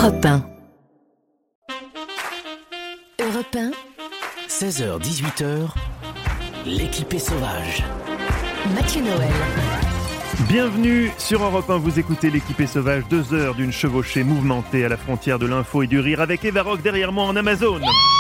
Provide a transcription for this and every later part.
Europe 1. Europe 1. 16h-18h, l'équipée sauvage. Mathieu Noël. Bienvenue sur Europe 1, vous écoutez l'équipée sauvage, 2 heures d'une chevauchée mouvementée à la frontière de l'info et du rire avec Eva Rock derrière moi en Amazon.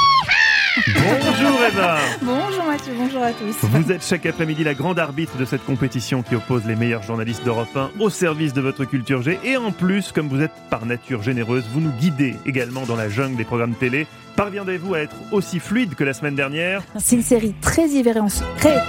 Bonjour Eva. Bonjour Mathieu, bonjour à tous. Vous êtes chaque après-midi la grande arbitre de cette compétition qui oppose les meilleurs journalistes d'Europe 1 au service de votre culture G. Et en plus, comme vous êtes par nature généreuse, vous nous guidez également dans la jungle des programmes télé. Parviendrez-vous à être aussi fluide que la semaine dernière ? C'est une série très irrévérente. Je vais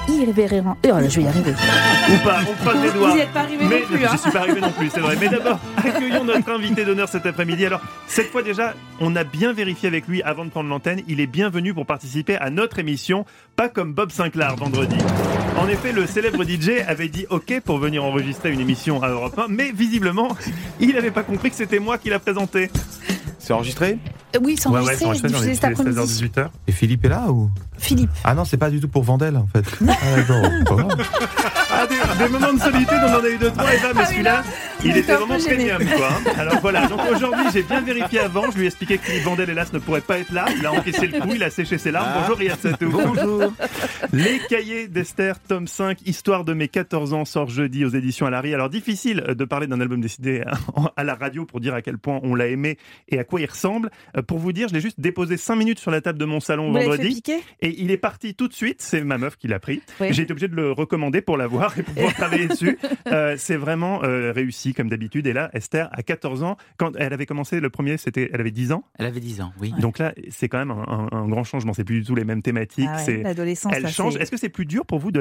y arriver. Ou pas, on croise les doigts. Vous n'y êtes pas arrivé non plus. Je suis pas arrivé non plus, c'est vrai. Mais d'abord, accueillons notre invité d'honneur cet après-midi. Alors, cette fois déjà, on a bien vérifié avec lui avant de prendre l'antenne. Il est bienvenu pour participer à notre émission, pas comme Bob Sinclair vendredi. En effet, le célèbre DJ avait dit OK pour venir enregistrer une émission à Europe 1, mais visiblement, il n'avait pas compris que c'était moi qui la présentais. C'est enregistré ? Oui, c'est enregistré. Ouais, c'est enregistré, diffusé cet après-midi. 16h-18h. Et Philippe est là ou ? Philippe. Ah non, c'est pas du tout pour Vandel en fait. Ah d'accord, pas grave. Ah, des moments de solitude, on en a eu 2-3, Eva, mais celui-là, il était vraiment premium, quoi. Alors voilà, donc aujourd'hui, j'ai bien vérifié avant, je lui ai expliqué que Philippe Vandel, hélas, ne pourrait pas être là. Il a encaissé le coup, il a séché ses larmes. Bonjour, Riyad Sattouf. Bonjour. Les cahiers d'Esther, tome 5, Histoire de mes 14 ans, sort jeudi aux éditions Alary. Alors difficile de parler d'un album décidé à la radio pour dire à quel point on l'a aimé et à quoi il ressemble. Pour vous dire, je l'ai juste déposé 5 minutes sur la table de mon salon vendredi. Et il est parti tout de suite, c'est ma meuf qui l'a pris. Oui. J'ai été obligé de le recommander pour l'avoir et pour pouvoir travailler dessus. C'est vraiment réussi comme d'habitude. Et là, Esther, à 14 ans, quand elle avait commencé le premier, elle avait 10 ans. Elle avait 10 ans, oui. Donc là, c'est quand même un grand changement. C'est plus du tout les mêmes thématiques. Ah ouais, l'adolescence, elle change. Est-ce que c'est plus dur pour vous de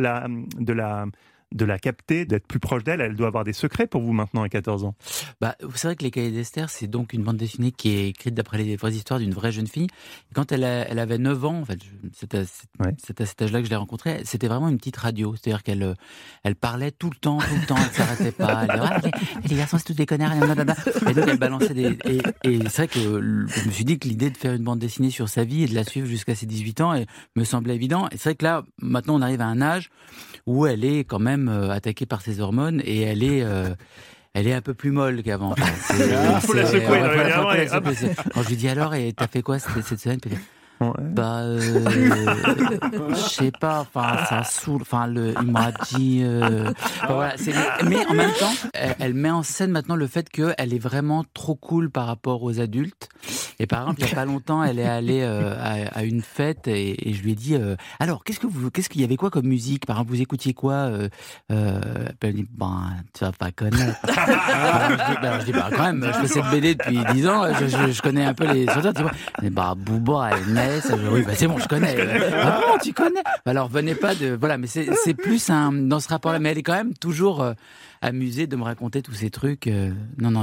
la capter, d'être plus proche d'elle? Elle doit avoir des secrets pour vous maintenant à 14 ans. Bah, c'est vrai que Les Cahiers d'Esther, c'est donc une bande dessinée qui est écrite d'après les vraies histoires d'une vraie jeune fille. Et quand elle avait 9 ans, en fait, c'est à cet âge-là que je l'ai rencontrée, c'était vraiment une petite radio. C'est-à-dire qu'elle parlait tout le temps, elle ne s'arrêtait pas. Elle disait, les garçons, c'est tous des connards. Et donc elle balançait et c'est vrai que je me suis dit que l'idée de faire une bande dessinée sur sa vie et de la suivre jusqu'à ses 18 ans me semblait évident. Et c'est vrai que là, maintenant, on arrive à un âge où elle est quand même attaquée par ses hormones et elle est un peu plus molle qu'avant. Faut la secouer. Quand je lui dis alors, et t'as fait quoi cette semaine? Bah, je sais pas, enfin, ça saoule, enfin, il m'a dit, voilà, mais en même temps, elle met en scène maintenant le fait qu'elle est vraiment trop cool par rapport aux adultes. Et par exemple, il y a pas longtemps, elle est allée à une fête et je lui ai dit, alors, qu'est-ce qu'il y avait quoi comme musique? Par exemple, vous écoutiez quoi? Elle me dit, tu vas pas connaître. Je dis, quand même, je fais cette BD depuis 10 ans, je connais un peu les auteurs, tu vois. Mais Booba, oui, c'est bon, je connais. Ah bon, tu connais? Alors, venez pas de... Voilà, mais c'est plus dans ce rapport-là. Mais elle est quand même toujours amusée de me raconter tous ces trucs. Non,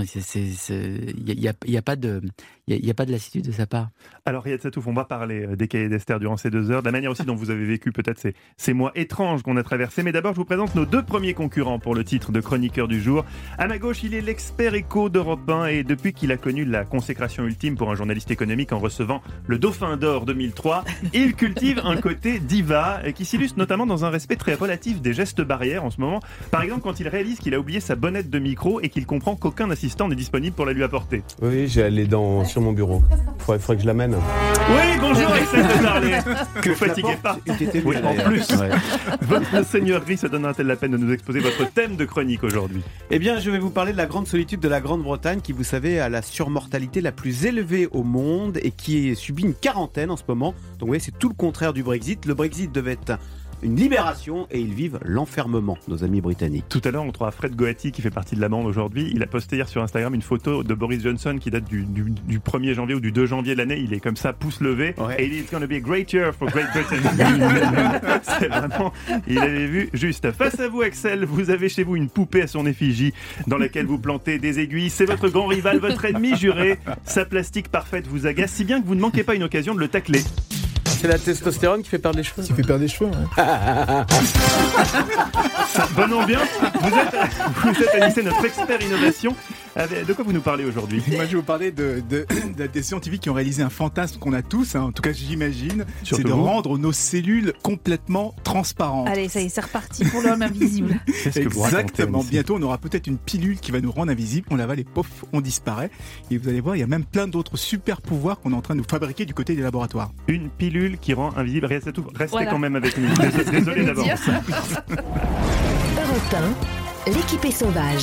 il y a pas de lassitude de sa part. Alors, Riyad Sattouf, on va parler des Cahiers d'Esther durant ces 2 heures, de la manière aussi dont vous avez vécu peut-être ces mois étranges qu'on a traversés. Mais d'abord, je vous présente nos 2 premiers concurrents pour le titre de chroniqueur du jour. À ma gauche, il est l'expert éco d'Europe 1 et depuis qu'il a connu la consécration ultime pour un journaliste économique en recevant le Dauphin d'Or 2003, il cultive un côté diva qui s'illustre notamment dans un respect très relatif des gestes barrières en ce moment. Par exemple, quand il réalise qu'il a oublié sa bonnette de micro et qu'il comprend qu'aucun assistant n'est disponible pour la lui apporter. Oui, j'ai les dents sur mon bureau. Faudrait que je l'amène. Oui, bonjour, Axel de Marley. Que vous fatiguez pas. Oui, en plus. Ouais. Votre seigneurie se donnera-t-elle la peine de nous exposer votre thème de chronique aujourd'hui? Eh bien, je vais vous parler de la grande solitude de la Grande-Bretagne qui, vous savez, a la surmortalité la plus élevée au monde et qui subit une quarantaine en ce moment. Donc, vous voyez, c'est tout le contraire du Brexit. Le Brexit devait être une libération et ils vivent l'enfermement, nos amis britanniques. Tout à l'heure, on trouve Fred Goati qui fait partie de la bande aujourd'hui. Il a posté hier sur Instagram une photo de Boris Johnson qui date du 1er janvier ou du 2 janvier de l'année. Il est comme ça, pouce levé. Ouais. Et il dit It's gonna be a great year for Great Britain. C'est vraiment, il avait vu juste. Face à vous, Axel, vous avez chez vous une poupée à son effigie dans laquelle vous plantez des aiguilles. C'est votre grand rival, votre ennemi juré. Sa plastique parfaite vous agace si bien que vous ne manquez pas une occasion de le tacler. C'est la testostérone qui fait perdre les cheveux. Qui fait perdre les cheveux, ouais. Bonne ambiance. Vous êtes à lycée notre expert innovation. De quoi vous nous parlez aujourd'hui? Moi, je vais vous parler des scientifiques qui ont réalisé un fantasme qu'on a tous, en tout cas j'imagine, c'est de rendre nos cellules complètement transparentes. Allez, ça y est, c'est reparti pour l'homme invisible. Exactement. Bientôt, on aura peut-être une pilule qui va nous rendre invisibles. On l'avale et pof, on disparaît. Et vous allez voir, il y a même plein d'autres super pouvoirs qu'on est en train de nous fabriquer du côté des laboratoires. Une pilule qui rend invisible. Restez quand même avec nous. Désolé d'avance. Europe 1, l'équipée sauvage.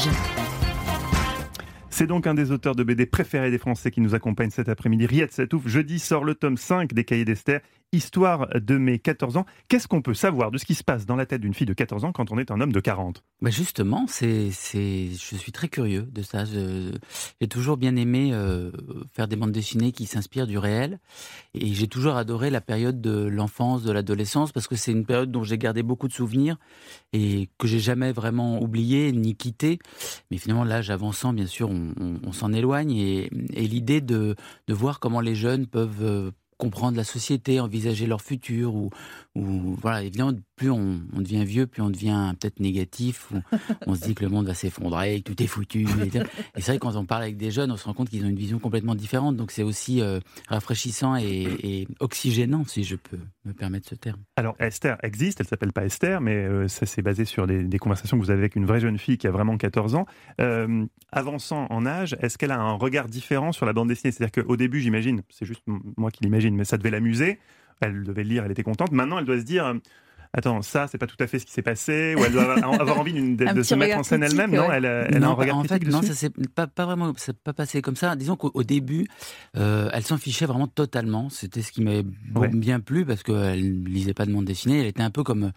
C'est donc un des auteurs de BD préférés des Français qui nous accompagne cet après-midi. Riyad Satouf, jeudi sort le tome 5 des Cahiers d'Esther, Histoire de mes 14 ans. Qu'est-ce qu'on peut savoir de ce qui se passe dans la tête d'une fille de 14 ans quand on est un homme de 40 ? Justement, je suis très curieux de ça. J'ai toujours bien aimé faire des bandes dessinées qui s'inspirent du réel. Et j'ai toujours adoré la période de l'enfance, de l'adolescence, parce que c'est une période dont j'ai gardé beaucoup de souvenirs et que j'ai jamais vraiment oublié ni quitté. Mais finalement, l'âge avançant, bien sûr, on s'en éloigne. Et l'idée de voir comment les jeunes peuvent comprendre la société, envisager leur futur, ou voilà, évidemment, plus on devient vieux, plus on devient peut-être négatif, ou on se dit que le monde va s'effondrer, que tout est foutu. Et c'est vrai que quand on parle avec des jeunes, on se rend compte qu'ils ont une vision complètement différente. Donc c'est aussi rafraîchissant et oxygénant, si je peux me permettre ce terme. Alors Esther existe, elle s'appelle pas Esther, mais ça s'est basé sur des conversations que vous avez avec une vraie jeune fille qui a vraiment 14 ans. Avançant en âge, est-ce qu'elle a un regard différent sur la bande dessinée ? C'est-à-dire qu'au début, j'imagine, c'est juste moi qui l'imagine, mais ça devait l'amuser. Elle devait le lire, elle était contente. Maintenant, elle doit se dire attends, ça, c'est pas tout à fait ce qui s'est passé, ou elle doit avoir envie de se mettre en scène elle-même, non ? Elle a un regard critique dessus ? Non, ça s'est pas vraiment, ça s'est pas passé comme ça. Disons qu'au début, elle s'en fichait vraiment totalement. C'était ce qui m'avait bien plu, parce qu'elle lisait pas de bande dessinée. Elle était un peu comme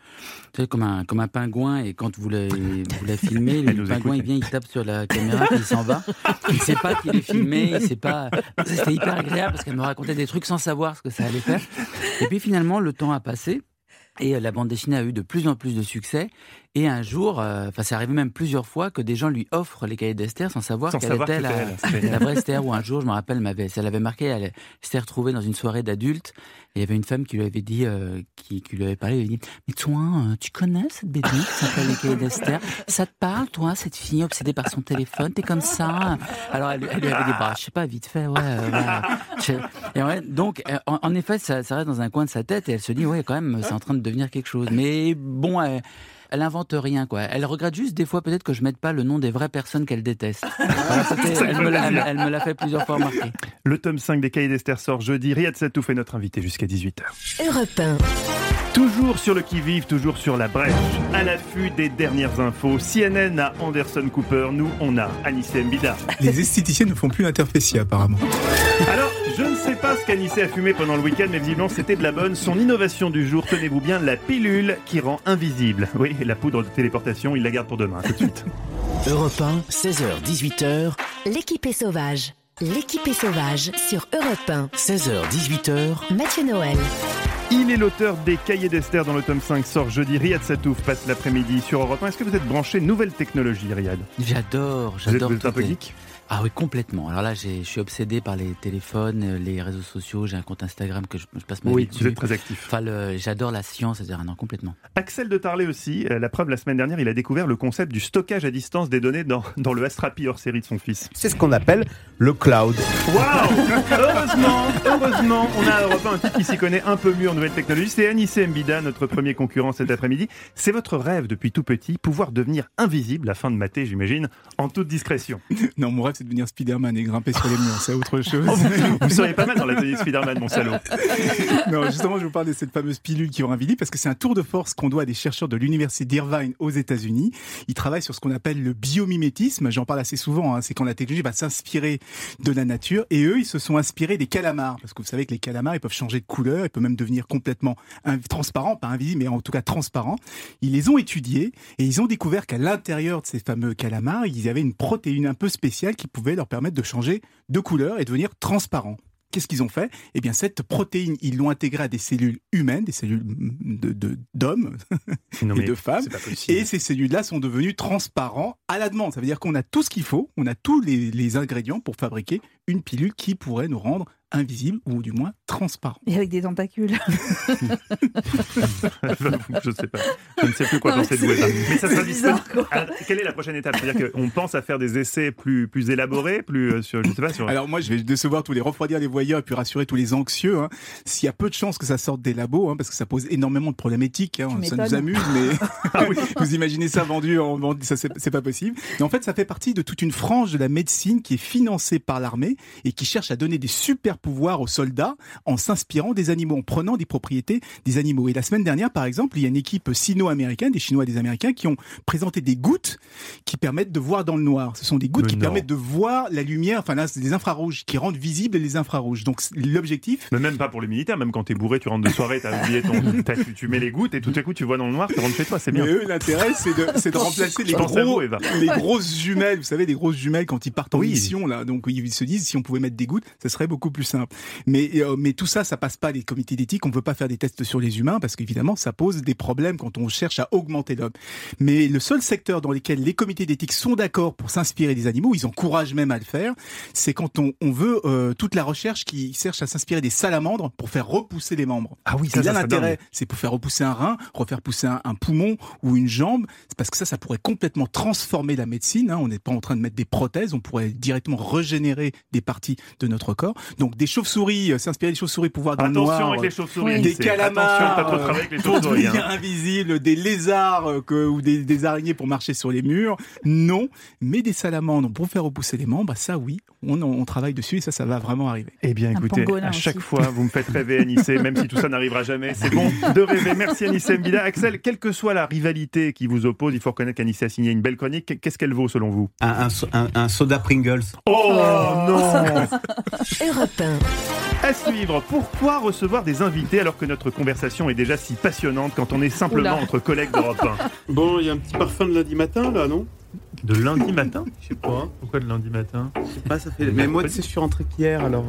un pingouin, et quand vous la filmez, le pingouin, il vient, il tape sur la caméra, puis il s'en va. Il sait pas qu'il est filmé, il sait pas. C'était hyper agréable, parce qu'elle me racontait des trucs sans savoir ce que ça allait faire. Et puis finalement, le temps a passé. Et la bande dessinée a eu de plus en plus de succès. Et un jour, c'est arrivé même plusieurs fois que des gens lui offrent les Cahiers d'Esther sans savoir qu'elle était la vraie Esther. Ou un jour, je me rappelle, elle avait marqué, elle s'était retrouvée dans une soirée d'adultes. Et il y avait une femme qui lui avait dit, qui lui avait parlé, elle lui dit « Mais toi, tu connais cette BD qui s'appelle les Cahiers d'Esther ? Ça te parle, toi, cette fille obsédée par son téléphone ? T'es comme ça ?» Alors elle lui avait dit « Je sais pas, vite fait, Et donc, en effet, ça reste dans un coin de sa tête, et elle se dit « Ouais, quand même, c'est en train de devenir quelque chose. » Mais bon, elle invente rien, quoi. Elle regrette juste des fois peut-être que je mette pas le nom des vraies personnes qu'elle déteste. Elle me l'a fait plusieurs fois remarquer. Le tome 5 des Cahiers d'Esther sort jeudi. Riyad Satouf est notre invité jusqu'à 18h. Europe 1. Toujours sur le qui-vive, toujours sur la brèche, à l'affût des dernières infos. CNN a Anderson Cooper, nous on a Anissé Mbida. Les esthéticiens ne font plus l'interfécie apparemment. Alors, je ne sais pas ce qu'Anissé a fumé pendant le week-end, mais visiblement c'était de la bonne. Son innovation du jour, tenez-vous bien, la pilule qui rend invisible. Oui, la poudre de téléportation, il la garde pour demain, tout de suite. Europe 1, 16h-18h. L'équipée sauvage. L'équipée sauvage sur Europe 1. 16h-18h. Mathieu Noël. Il est l'auteur des Cahiers d'Esther dont le tome 5 sort jeudi. Riyad Satouf passe l'après-midi sur Europe 1. Est-ce que vous êtes branché nouvelle technologie, Riyad ? J'adore. Vous êtes un peu geek ? Ah oui, complètement. Alors là, je suis obsédé par les téléphones, les réseaux sociaux. J'ai un compte Instagram que je passe ma vie dessus. Vous êtes très actif. J'adore la science, c'est-à-dire complètement. Axel de Tarlet aussi. La preuve, la semaine dernière, il a découvert le concept du stockage à distance des données dans le Astrapi hors série de son fils. C'est ce qu'on appelle le cloud. Waouh ! Heureusement, on a à Europe 1 un type qui s'y connaît un peu mieux en nouvelles technologies. C'est Anissé Mbida, notre premier concurrent cet après-midi. C'est votre rêve depuis tout petit, pouvoir devenir invisible afin de mater, j'imagine, en toute discrétion. Non, mon rêve, c'est de devenir Spider-Man et grimper sur les murs, c'est autre chose. Vous seriez pas mal dans l'atelier Spider-Man, mon salaud. Non, justement, je vous parle de cette fameuse pilule qui rend invisible parce que c'est un tour de force qu'on doit à des chercheurs de l'université d'Irvine aux États-Unis. Ils travaillent sur ce qu'on appelle le biomimétisme. J'en parle assez souvent, c'est quand la technologie va s'inspirer de la nature. Et eux, ils se sont inspirés des calamars. Parce que vous savez que les calamars, ils peuvent changer de couleur, ils peuvent même devenir complètement transparents, pas invisibles, mais en tout cas transparents. Ils les ont étudiés et ils ont découvert qu'à l'intérieur de ces fameux calamars, ils avaient une protéine un peu spéciale qui pouvait leur permettre de changer de couleur et devenir transparents. Qu'est-ce qu'ils ont fait ? Eh bien, cette protéine, ils l'ont intégrée à des cellules humaines, des cellules d'hommes et de femmes. Et ces cellules-là sont devenues transparentes à la demande. Ça veut dire qu'on a tout ce qu'il faut, on a tous les ingrédients pour fabriquer une pilule qui pourrait nous rendre invisibles ou du moins transparents. Et avec des tentacules. Je sais pas. Je ne sais plus quoi penser de Weta. Mais ça sera disponible. Quelle est la prochaine étape? C'est-à-dire qu'on pense à faire des essais plus élaborés, plus sur, je sais pas, sur... Alors moi, je vais décevoir tous les refroidir les voyeurs et puis rassurer tous les anxieux. Hein. S'il y a peu de chances que ça sorte des labos, parce que ça pose énormément de problématiques. Ça nous amuse, mais vous imaginez ça vendu, ça c'est pas possible. Mais en fait, ça fait partie de toute une frange de la médecine qui est financée par l'armée et qui cherche à donner des super pouvoirs aux soldats en s'inspirant des animaux, en prenant des propriétés des animaux. Et la semaine dernière, par exemple, il y a une équipe sino-américaine, des Chinois et des Américains, qui ont présenté des gouttes qui permettent de voir dans le noir. Ce sont des gouttes qui permettent de voir la lumière, enfin là, c'est des infrarouges qui rendent visibles les infrarouges. Donc l'objectif... Mais même pas pour les militaires, même quand t'es bourré, tu rentres de soirée, t'as oublié tu mets les gouttes et tout à coup tu vois dans le noir, tu rentres chez toi, c'est bien. Mais eux, l'intérêt, c'est de remplacer les grosses jumelles. Vous savez, les grosses jumelles quand ils partent en mission, là. Donc ils se disent, si on pouvait mettre des gouttes, ça serait beaucoup plus simple. Mais tout ça passe pas les comités d'éthique. On ne peut pas faire des tests sur les humains parce qu'évidemment, ça pose des problèmes quand on cherche à augmenter l'homme. Mais le seul secteur dans lequel les comités d'éthique sont d'accord pour s'inspirer des animaux, ils encouragent même à le faire, c'est quand on veut toute la recherche qui cherche à s'inspirer des salamandres pour faire repousser les membres. Ah oui, ça l'intérêt, c'est pour faire repousser un rein, refaire pousser un poumon ou une jambe. C'est parce que ça pourrait complètement transformer la médecine. On n'est pas en train de mettre des prothèses, on pourrait directement régénérer des parties de notre corps. Donc des chauves-souris, s'inspirer des chauves-souris pour voir dans le noir. Attention avec les chauves-souris. Des calamars, pas trop travailler avec les pour chauves-souris. devenir invisibles, des lézards ou des araignées pour marcher sur les murs. Non, mais des salamandres pour faire repousser les membres, ça oui, on travaille dessus et ça va vraiment arriver. Eh bien écoutez, à chaque fois vous me faites rêver Anissé, même si tout ça n'arrivera jamais, c'est bon de rêver. Merci Anissé Mbida. Axel, quelle que soit la rivalité qui vous oppose, il faut reconnaître qu'Anissé a signé une belle chronique. Qu'est-ce qu'elle vaut selon vous? Un soda Pringles. Oh non. Europe 1. À suivre, pourquoi recevoir des invités alors que notre conversation est déjà si passionnante quand on est simplement entre collègues d'Europe 1? Bon, il y a un petit parfum de lundi matin là, non? De lundi matin? Je sais pas. Pourquoi de lundi matin? Je sais pas, ça fait... Mais moi, tu sais, je suis rentré qu'hier, alors...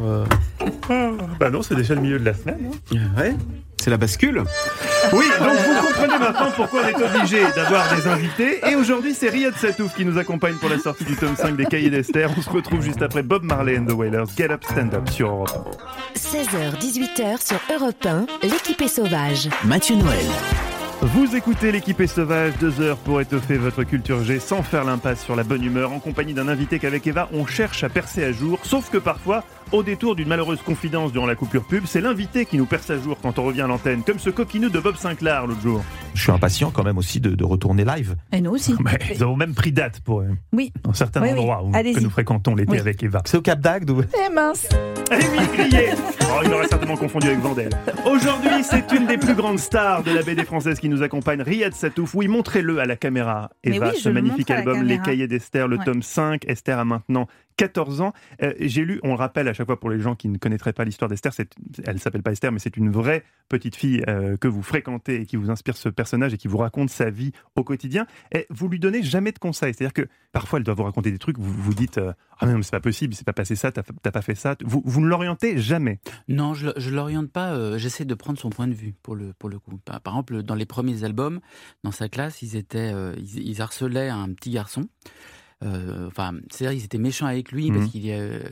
Bah non, c'est déjà le milieu de la semaine. Ouais, c'est la bascule. Oui, donc vous comprenez maintenant pourquoi on est obligé d'avoir des invités. Et aujourd'hui, c'est Riyad Satouf qui nous accompagne pour la sortie du tome 5 des Cahiers d'Esther. On se retrouve juste après Bob Marley and the Wailers. Get Up, Stand Up sur Europe 1. 16h-18h sur Europe 1, l'équipe est sauvage. Mathieu Noël. Vous écoutez l'équipée sauvage, 2 heures pour étoffer votre culture G sans faire l'impasse sur la bonne humeur, en compagnie d'un invité qu'avec Eva, on cherche à percer à jour, sauf que parfois, au détour d'une malheureuse confidence durant la coupure pub, c'est l'invité qui nous perce à jour quand on revient à l'antenne, comme ce coquineux de Bob Sinclair l'autre jour. Je suis impatient quand même aussi de retourner live. Et nous aussi. Mais ils ont même pris date pour dans certains endroits que nous fréquentons l'été avec Eva. C'est au Cap d'Agde ou... Eh mince. Eh oui, grillé. Oh, il aurait certainement confondu avec Vandel. Aujourd'hui, c'est une des plus grandes stars de la BD française qui nous accompagne, Riyad Satouf. Oui, montrez-le à la caméra, Eva, ce magnifique album, Les Cahiers d'Esther, le tome 5. Esther a maintenant 14 ans. J'ai lu, on le rappelle à chaque fois pour les gens qui ne connaîtraient pas l'histoire d'Esther, elle ne s'appelle pas Esther, mais c'est une vraie petite fille que vous fréquentez et qui vous inspire ce personnage et qui vous raconte sa vie au quotidien. Et vous lui donnez jamais de conseils. C'est-à-dire que parfois, elle doit vous raconter des trucs, vous vous dites « Ah non, c'est pas possible, c'est pas passé ça, t'as pas fait ça ». Vous ne l'orientez jamais. Non, je l'oriente pas. J'essaie de prendre son point de vue pour le coup. Par exemple, dans les premiers albums, dans sa classe, ils harcelaient un petit garçon. C'est-à-dire ils étaient méchants avec lui parce qu'il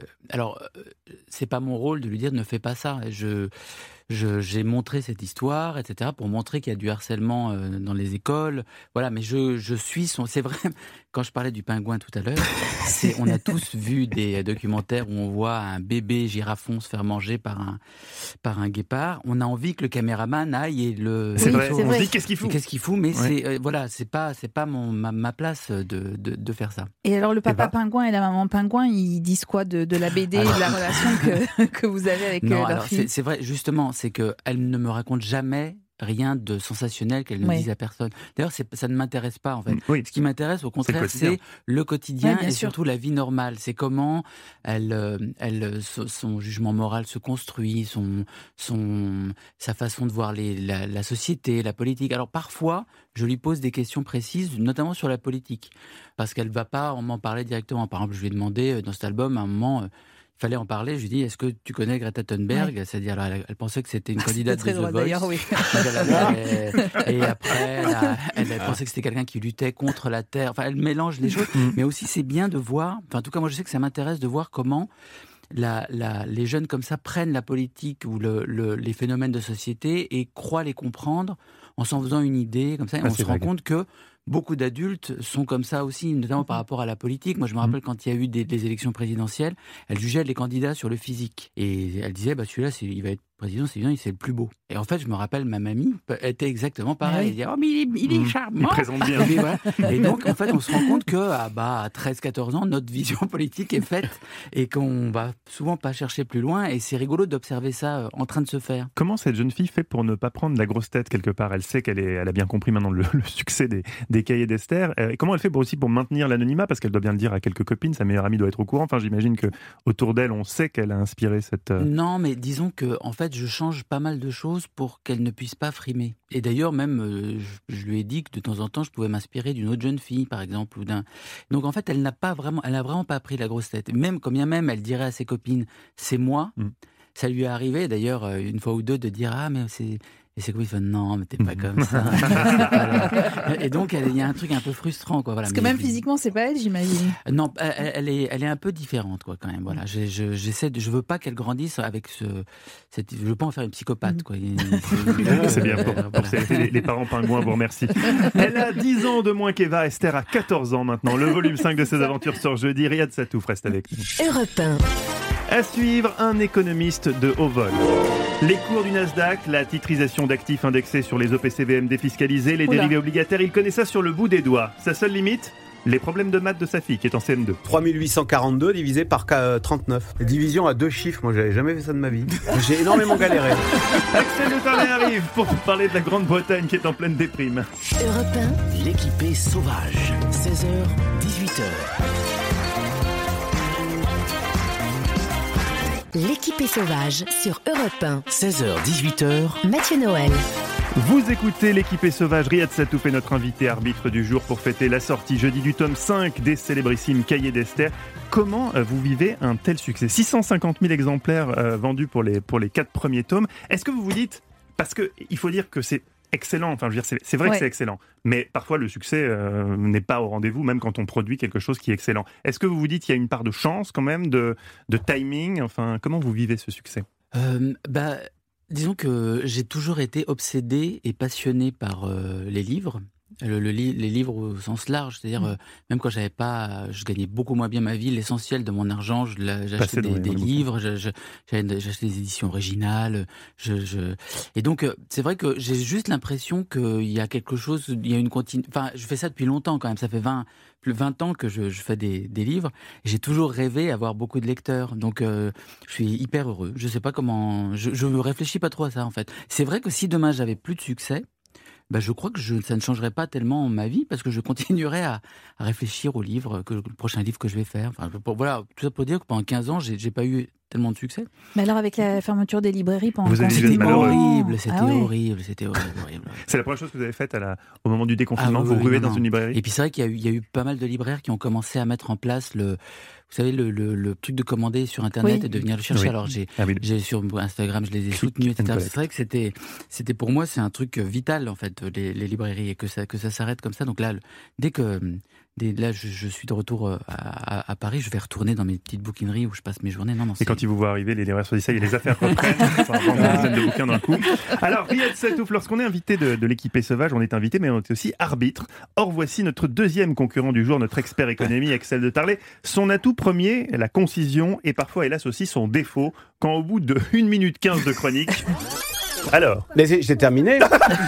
c'est pas mon rôle de lui dire ne fais pas ça. J'ai montré cette histoire, etc., pour montrer qu'il y a du harcèlement dans les écoles. Voilà, mais je suis son... C'est vrai, quand je parlais du pingouin tout à l'heure, on a tous vu des documentaires où on voit un bébé girafon se faire manger par un guépard. On a envie que le caméraman aille et le... C'est vrai, on se dit qu'est-ce qu'il fout, mais c'est pas ma place de faire ça. Et alors le papa pingouin et la maman pingouin, ils disent quoi de la BD et de la relation que vous avez avec leur fille? C'est vrai, justement, c'est qu'elle ne me raconte jamais rien de sensationnel qu'elle ne dise à personne. D'ailleurs, ça ne m'intéresse pas, en fait. Oui. Ce qui m'intéresse, au contraire, c'est le quotidien et surtout la vie normale. C'est comment son jugement moral se construit, sa façon de voir la société, la politique. Alors, parfois, je lui pose des questions précises, notamment sur la politique, parce qu'elle ne va pas m'en parler directement. Par exemple, je lui ai demandé, dans cet album, à un moment... Il fallait en parler. Je lui ai dit, est-ce que tu connais Greta Thunberg? C'est-à-dire, elle pensait que c'était une candidate de The Voice. Oui. Et après, elle pensait que c'était quelqu'un qui luttait contre la Terre. Enfin, elle mélange les choses. Mais aussi, c'est bien de voir... Enfin, en tout cas, moi, je sais que ça m'intéresse de voir comment les jeunes comme ça prennent la politique ou les phénomènes de société et croient les comprendre en s'en faisant une idée, comme ça, et on se rend compte que beaucoup d'adultes sont comme ça aussi, notamment par rapport à la politique. Moi, je me rappelle quand il y a eu des élections présidentielles, elle jugeait les candidats sur le physique. Et elle disait, celui-là, il va être président, c'est bien, c'est le plus beau. Et en fait, je me rappelle, ma mamie était exactement pareil. Elle disait, mais il est charmant. Il présente bien. Et, voilà. Et donc, en fait, on se rend compte que à 13-14 ans, notre vision politique est faite et qu'on va souvent pas chercher plus loin. Et c'est rigolo d'observer ça en train de se faire. Comment cette jeune fille fait pour ne pas prendre la grosse tête quelque part ? Elle sait elle a bien compris maintenant le succès des cahiers d'Esther. Et comment elle fait pour maintenir l'anonymat ? Parce qu'elle doit bien le dire à quelques copines, sa meilleure amie doit être au courant. Enfin, j'imagine que autour d'elle, on sait qu'elle a inspiré cette... Non, mais disons que, en fait, je change pas mal de choses pour qu'elle ne puisse pas frimer. Et d'ailleurs, même, je lui ai dit que de temps en temps, je pouvais m'inspirer d'une autre jeune fille, par exemple, Donc, en fait, elle n'a vraiment pas pris la grosse tête. Même, quand bien même, elle dirait à ses copines, c'est moi. Ça lui est arrivé, d'ailleurs, une fois ou deux, de dire, mais c'est... Et c'est quoi, il fait non, mais t'es pas comme ça. Et donc, il y a un truc un peu frustrant, quoi. Voilà. Parce que même physiquement, c'est pas elle, j'imagine. Non, elle est un peu différente, quoi, quand même. Voilà. Je veux pas qu'elle grandisse avec je veux pas en faire une psychopathe, quoi. C'est bien pour les parents pingouins, vous remercie. Elle a 10 ans de moins qu'Eva. Esther a 14 ans maintenant. Le volume 5 de ses aventures sort jeudi. Riyad Satouf reste avec nous. Europe 1. À suivre, un économiste de haut vol. Les cours du Nasdaq, la titrisation d'actifs indexés sur les OPCVM défiscalisés, les dérivés obligataires, il connaît ça sur le bout des doigts. Sa seule limite ? Les problèmes de maths de sa fille qui est en CM2. 3842 divisé par 39. Division à 2 chiffres, moi j'avais jamais fait ça de ma vie. J'ai énormément galéré. Axel Le Tarlet arrive pour vous parler de la Grande-Bretagne qui est en pleine déprime. Europe 1. L'équipée sauvage. 16h, 18h. L'équipée sauvage sur Europe 1. 16h, 18h. Mathieu Noël. Vous écoutez l'équipée sauvage. Riyad Satouf est notre invité arbitre du jour pour fêter la sortie jeudi du tome 5 des célébrissimes cahiers d'Esther. Comment vous vivez un tel succès ? 650 000 exemplaires vendus pour les 4 premiers tomes. Est-ce que vous vous dites, parce qu'il faut dire que c'est excellent, enfin je veux dire c'est vrai que c'est excellent, mais parfois le succès n'est pas au rendez-vous, même quand on produit quelque chose qui est excellent. Est-ce que vous vous dites qu'il y a une part de chance quand même, de timing, enfin comment vous vivez ce succès ? Disons que j'ai toujours été obsédé et passionné par les livres. Les livres au sens large, c'est-à-dire même quand je gagnais beaucoup moins bien ma vie, l'essentiel de mon argent, j'achetais des livres, j'achetais des éditions originales, et donc c'est vrai que j'ai juste l'impression qu'il y a quelque chose, il y a une continuité. Enfin, je fais ça depuis longtemps quand même, ça fait 20 ans que je fais des livres. Et j'ai toujours rêvé avoir beaucoup de lecteurs, donc je suis hyper heureux. Je sais pas comment, je ne réfléchis pas trop à ça en fait. C'est vrai que si demain j'avais plus de succès, je crois que ça ne changerait pas tellement ma vie parce que je continuerai à réfléchir au prochain livre que je vais faire. Enfin, voilà, tout ça pour dire que pendant 15 ans, j'ai pas eu tellement de succès. Mais alors avec la fermeture des librairies pendant le confinement, c'était horrible. C'est la première chose que vous avez faite au moment du déconfinement, vous ruez dans une librairie. Et puis c'est vrai qu'il y a eu pas mal de libraires qui ont commencé à mettre en place vous savez, le truc de commander sur Internet et de venir le chercher. Oui. Alors, j'ai sur Instagram, je les ai soutenus, etc. C'est vrai que c'était pour moi, c'est un truc vital, en fait, les librairies, et que ça s'arrête comme ça. Donc là, là, je suis de retour à Paris, je vais retourner dans mes petites bouquineries où je passe mes journées. Et quand ils vous voient arriver, les libraires se disent ça, il y a les affaires reprennent, on va vendre des dizaines de bouquins d'un coup. Alors, Riyad Satouf, lorsqu'on est invité de l'équipée sauvage, on est invité, mais on est aussi arbitre. Or, voici notre deuxième concurrent du jour, notre expert économie, Axel Le Tarlet. Son atout premier, la concision, et parfois, hélas aussi, son défaut, quand au bout de 1 minute 15 de chronique... Alors, j'ai terminé.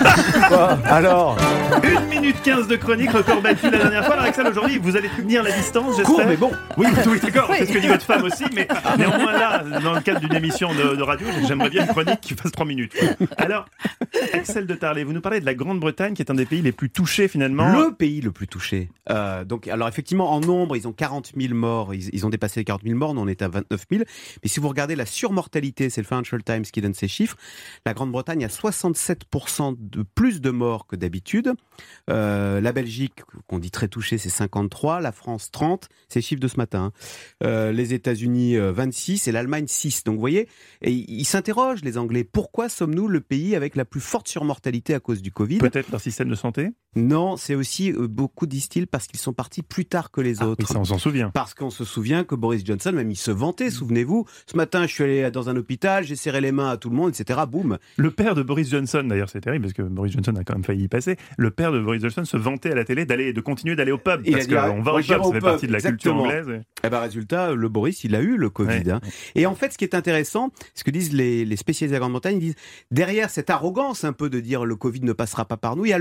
Alors 1 minute 15 de chronique, record battu la dernière fois. Alors Axel, aujourd'hui, vous allez tenir la distance, j'espère. Court, mais bon. Oui, d'accord, c'est ce que dit votre femme aussi, mais néanmoins là, dans le cadre d'une émission de radio, j'aimerais bien une chronique qui fasse 3 minutes. Alors, Axel Le Tarlet, vous nous parlez de la Grande-Bretagne, qui est un des pays les plus touchés finalement. Le pays le plus touché. Alors effectivement, en nombre, ils ont 40 000 morts, ils ont dépassé les 40 000 morts, nous on est à 29 000. Mais si vous regardez la surmortalité, c'est le Financial Times qui donne ces chiffres, la Grande-Bretagne a 67% de plus de morts que d'habitude. La Belgique, qu'on dit très touchée, c'est 53. La France, 30. C'est les chiffres de ce matin. Les États-Unis, 26. Et l'Allemagne, 6. Donc vous voyez, et ils s'interrogent, les Anglais. Pourquoi sommes-nous le pays avec la plus forte surmortalité à cause du Covid ? Peut-être leur système de santé ? Non, c'est aussi beaucoup disent-ils parce qu'ils sont partis plus tard que les autres. Oui, ça, on s'en souvient. Parce qu'on se souvient que Boris Johnson, même il se vantait, souvenez-vous, ce matin je suis allé dans un hôpital, j'ai serré les mains à tout le monde, etc. Boum. Le père de Boris Johnson, d'ailleurs c'est terrible parce que Boris Johnson a quand même failli y passer, le père de Boris Johnson se vantait à la télé de continuer d'aller au pub, parce qu'on va au pub, ça fait partie de la culture anglaise. Et résultat, le Boris, il a eu le Covid. Ouais. Hein. Et en fait, ce qui est intéressant, ce que disent les spécialistes de la Grande-Bretagne, ils disent, derrière cette arrogance un peu de dire le Covid ne passera pas par nous, il y a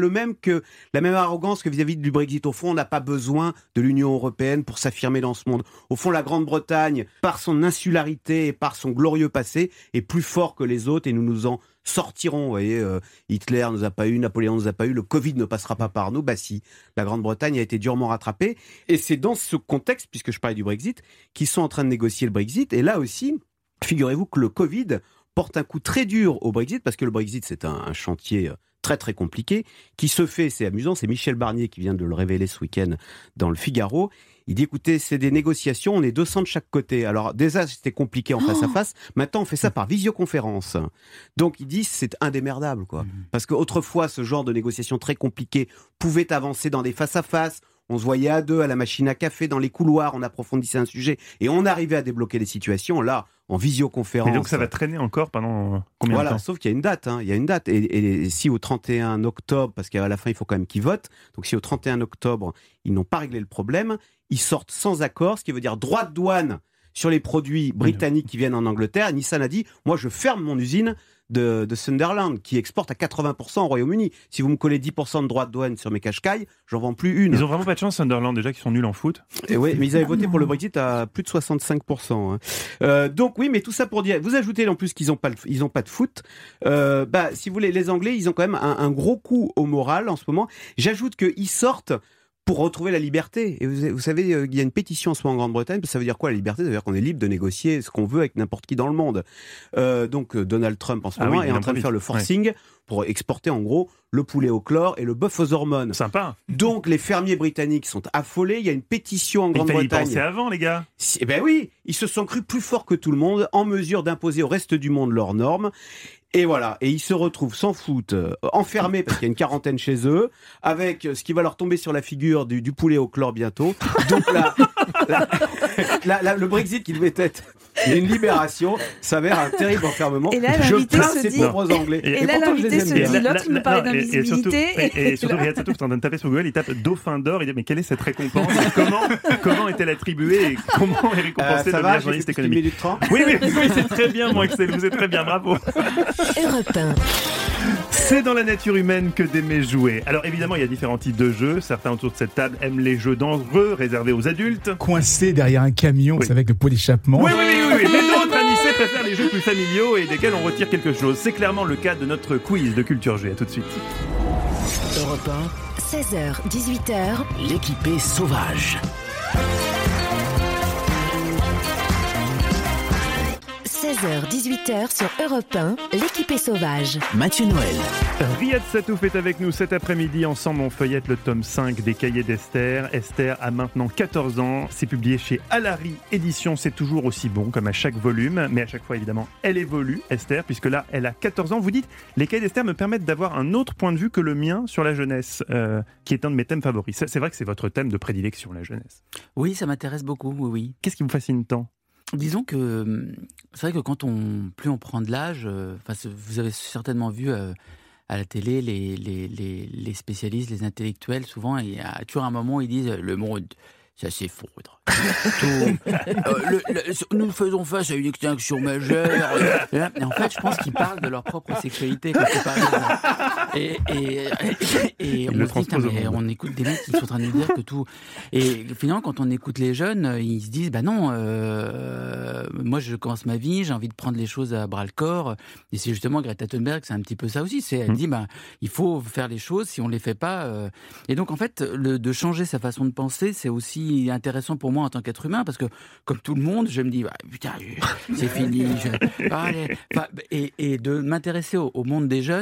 la même arrogance que vis-à-vis du Brexit. Au fond, on n'a pas besoin de l'Union européenne pour s'affirmer dans ce monde. Au fond, la Grande-Bretagne, par son insularité et par son glorieux passé, est plus fort que les autres et nous nous en sortirons. Vous voyez, Hitler nous a pas eu, Napoléon nous a pas eu, le Covid ne passera pas par nous. Bah si, la Grande-Bretagne a été durement rattrapée. Et c'est dans ce contexte, puisque je parlais du Brexit, qu'ils sont en train de négocier le Brexit. Et là aussi, figurez-vous que le Covid porte un coup très dur au Brexit, parce que le Brexit, c'est un chantier très très compliqué, qui se fait, c'est amusant, c'est Michel Barnier qui vient de le révéler ce week-end dans le Figaro. Il dit, écoutez, c'est des négociations, on est 200 de chaque côté. Alors déjà, c'était compliqué en face à face, maintenant on fait ça par visioconférence. Donc il dit, c'est indémerdable, quoi. Parce qu'autrefois, ce genre de négociations très compliquées pouvait avancer dans des face à face. On se voyait à deux à la machine à café, dans les couloirs, on approfondissait un sujet et on arrivait à débloquer les situations. Là, en visioconférence. Et donc ça va traîner encore pendant combien de temps ? Sauf qu'il y a une date. Il y a une date. Et si au 31 octobre, parce qu'à la fin, il faut quand même qu'ils votent, donc si au 31 octobre, ils n'ont pas réglé le problème, ils sortent sans accord, ce qui veut dire droit de douane sur les produits britanniques qui viennent en Angleterre. Nissan a dit, moi je ferme mon usine de Sunderland, qui exporte à 80% au Royaume-Uni. Si vous me collez 10% de droits de douane sur mes Qashqai, j'en vends plus une. Ils ont vraiment pas de chance, Sunderland, déjà, qui sont nuls en foot. Et oui, mais ils avaient voté pour le Brexit à plus de 65%. Hein. Donc oui, mais tout ça pour dire, vous ajoutez en plus qu'ils n'ont pas de foot. Si vous voulez, les Anglais, ils ont quand même un gros coup au moral en ce moment. J'ajoute qu'ils sortent pour retrouver la liberté. Et vous savez, il y a une pétition en ce moment en Grande-Bretagne. Ça veut dire quoi, la liberté ? Ça veut dire qu'on est libre de négocier ce qu'on veut avec n'importe qui dans le monde. Donc Donald Trump en ce moment est en train de faire le forcing pour exporter en gros le poulet au chlore et le bœuf aux hormones. Sympa. Donc les fermiers britanniques sont affolés. Il y a une pétition en Grande-Bretagne. Il fallait y penser avant, les gars. Eh ben oui, ils se sont crus plus forts que tout le monde, en mesure d'imposer au reste du monde leurs normes. Et voilà, et ils se retrouvent sans foot, enfermés parce qu'il y a une quarantaine chez eux, avec ce qui va leur tomber sur la figure du poulet au chlore bientôt. Donc le Brexit qui devait être une libération s'avère un terrible enfermement. Et là, je l'invité plains se ces dit... pauvres Anglais. Et là, l'invité se dit, l'autre, il nous parlait d'invisibilité. Et surtout, regarde, surtout, tu es en train de taper sur Google, il tape Dauphin d'or, il dit, mais quelle est cette récompense ? Comment est-elle attribuée et comment est récompensé le meilleur journaliste économique ? Oui, c'est très bien, mon Axel, vous êtes très bien, bravo. Europe 1. C'est dans la nature humaine que d'aimer jouer. Alors évidemment, il y a différents types de jeux. Certains autour de cette table aiment les jeux dangereux, réservés aux adultes. Coincés derrière un camion, c'est avec le pot d'échappement. Oui. Mais d'autres, à Nice, préfèrent les jeux plus familiaux et desquels on retire quelque chose. C'est clairement le cas de notre quiz de Culture G. À tout de suite. Europe 1. 16h, 18h. L'équipée sauvage. 16h, 18h sur Europe 1, l'équipée sauvage. Mathieu Noël. Riyad Satouf est avec nous cet après-midi. Ensemble, on feuillette le tome 5 des Cahiers d'Esther. Esther a maintenant 14 ans. C'est publié chez Alary Éditions. C'est toujours aussi bon, comme à chaque volume. Mais à chaque fois, évidemment, elle évolue, Esther, puisque là, elle a 14 ans. Vous dites, les Cahiers d'Esther me permettent d'avoir un autre point de vue que le mien sur la jeunesse, qui est un de mes thèmes favoris. C'est vrai que c'est votre thème de prédilection, la jeunesse. Oui, ça m'intéresse beaucoup, oui. Qu'est-ce qui vous fascine tant ? Disons que c'est vrai que plus on prend de l'âge, vous avez certainement vu à la télé les spécialistes, les intellectuels, souvent, il y a toujours un moment où ils disent le monde, ça s'effondre. Nous faisons face à une extinction majeure. Et en fait, je pense qu'ils parlent de leur propre sexualité quelque part. Et on se dit, mais on écoute des mecs qui sont en train de nous dire que tout. Et finalement, quand on écoute les jeunes, ils se disent, bah non, moi je commence ma vie, j'ai envie de prendre les choses à bras le corps. Et c'est justement Greta Thunberg, c'est un petit peu ça aussi. Elle dit, bah il faut faire les choses. Si on les fait pas. Et donc en fait, de changer sa façon de penser, c'est aussi intéressant pour moi en tant qu'être humain, parce que comme tout le monde, je me dis putain, c'est fini. Et de m'intéresser au monde des jeunes,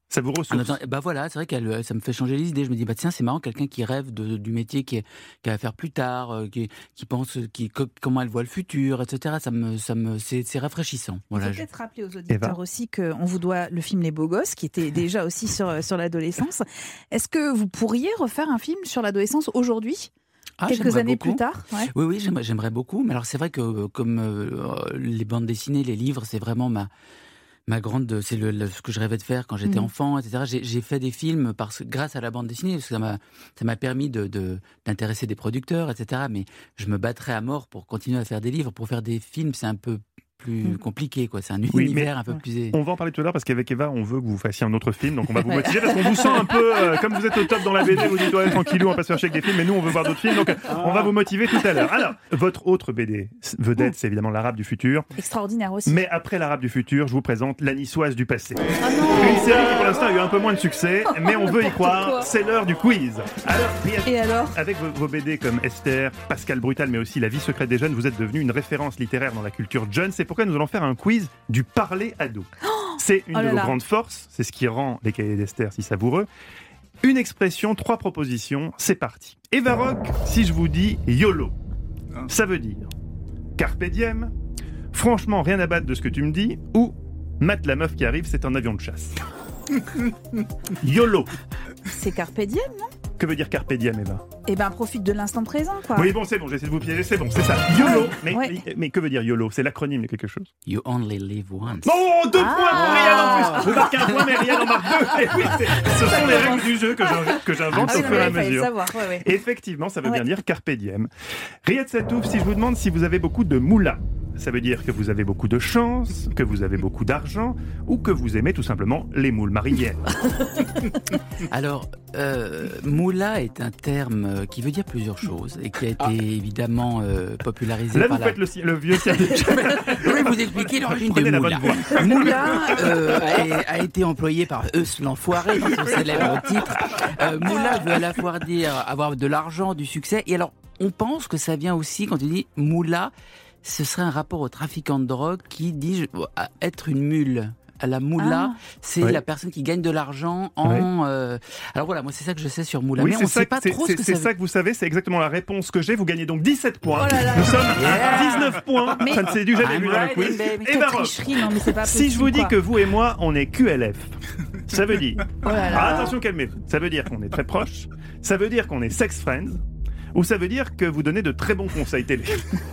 Ça vous ressource. Voilà, c'est vrai que ça me fait changer les idées. Je me dis, tiens, c'est marrant, quelqu'un qui rêve du métier qui va faire plus tard, qui pense comment elle voit le futur, etc. C'est rafraîchissant. Voilà, je vais peut-être rappeler aux auditeurs aussi qu'on vous doit le film Les Beaux Gosses, qui était déjà aussi sur l'adolescence. Est-ce que vous pourriez refaire un film sur l'adolescence aujourd'hui ? Quelques années plus tard. Oui, j'aimerais beaucoup. Mais alors, c'est vrai que comme les bandes dessinées, les livres, c'est vraiment ma grande, c'est ce que je rêvais de faire quand j'étais enfant, etc. J'ai fait des films grâce à la bande dessinée, parce que ça m'a permis d'intéresser des producteurs, etc. Mais je me battrais à mort pour continuer à faire des livres. Pour faire des films, c'est un peu plus compliqué, quoi. C'est un univers un peu plus... On va en parler tout à l'heure parce qu'avec Eva, on veut que vous fassiez un autre film, donc on va vous motiver parce qu'on vous sent un peu, comme vous êtes au top dans la BD, vous dites ouais, tranquillou, on va pas se faire chier avec des films, mais nous on veut voir d'autres films, donc on va vous motiver tout à l'heure. Alors, votre autre BD vedette, c'est évidemment l'Arabe du futur. Extraordinaire aussi. Mais après l'Arabe du futur, je vous présente La Niçoise du passé. Une série qui pour l'instant a eu un peu moins de succès, mais on veut y croire, c'est l'heure du quiz. Alors, avec vos BD comme Esther, Pascal Brutal, mais aussi La vie secrète des jeunes, vous êtes devenu une référence littéraire dans la culture jeune. C'est pourquoi nous allons faire un quiz du parler ado. C'est une de vos grandes forces, c'est ce qui rend les cahiers d'Esther si savoureux. Une expression, 3 propositions, c'est parti. Eva Rock, si je vous dis YOLO, ça veut dire Carpe diem, franchement rien à battre de ce que tu me dis, ou Matt la meuf qui arrive, c'est un avion de chasse. YOLO. C'est Carpe diem, non ? Que veut dire Carpe diem, Eva ? Eh ben, profite de l'instant présent, quoi. Oui, bon, c'est bon, j'essaie de vous piéger, c'est bon, c'est ça. YOLO. Mais que veut dire YOLO ? C'est l'acronyme de quelque chose. You only live once. Oh, 2 points pour Riyad en plus. Vous marquez un point, mais Riyad en marque 2. Oui, ce sont les règles du jeu que j'invente au fur et à mesure. Effectivement, ça veut bien dire Carpe diem. Riyad Satouf, si je vous demande si vous avez beaucoup de moula, ça veut dire que vous avez beaucoup de chance, que vous avez beaucoup d'argent, ou que vous aimez tout simplement les moules marinières. Alors, moula est un terme qui veut dire plusieurs choses et qui a été évidemment popularisé là, par vous faites le vieux service. Je vais vous expliquer l'origine de moula. Moula a été employé par Eus l'enfoiré dans son célèbre titre. Moula veut à la fois dire avoir de l'argent, du succès, et alors on pense que ça vient aussi, quand tu dis moula, ce serait un rapport au trafiquant de drogue qui dit être une mule. La moula, c'est la personne qui gagne de l'argent en... Alors voilà, moi c'est ça que je sais sur moula. Oui, mais on ne sait pas trop ce que c'est ça que vous savez, c'est exactement la réponse que j'ai. Vous gagnez donc 17 points. Nous sommes à 19 points. Ça ne s'est du jamais vu dans le quiz. Et Baroque, si je vous dis que vous et moi, on est QLF, ça veut dire... attention, calmez-vous. Ça veut dire qu'on est très proches. Ça veut dire qu'on est sex friends. Ou ça veut dire que vous donnez de très bons conseils télé.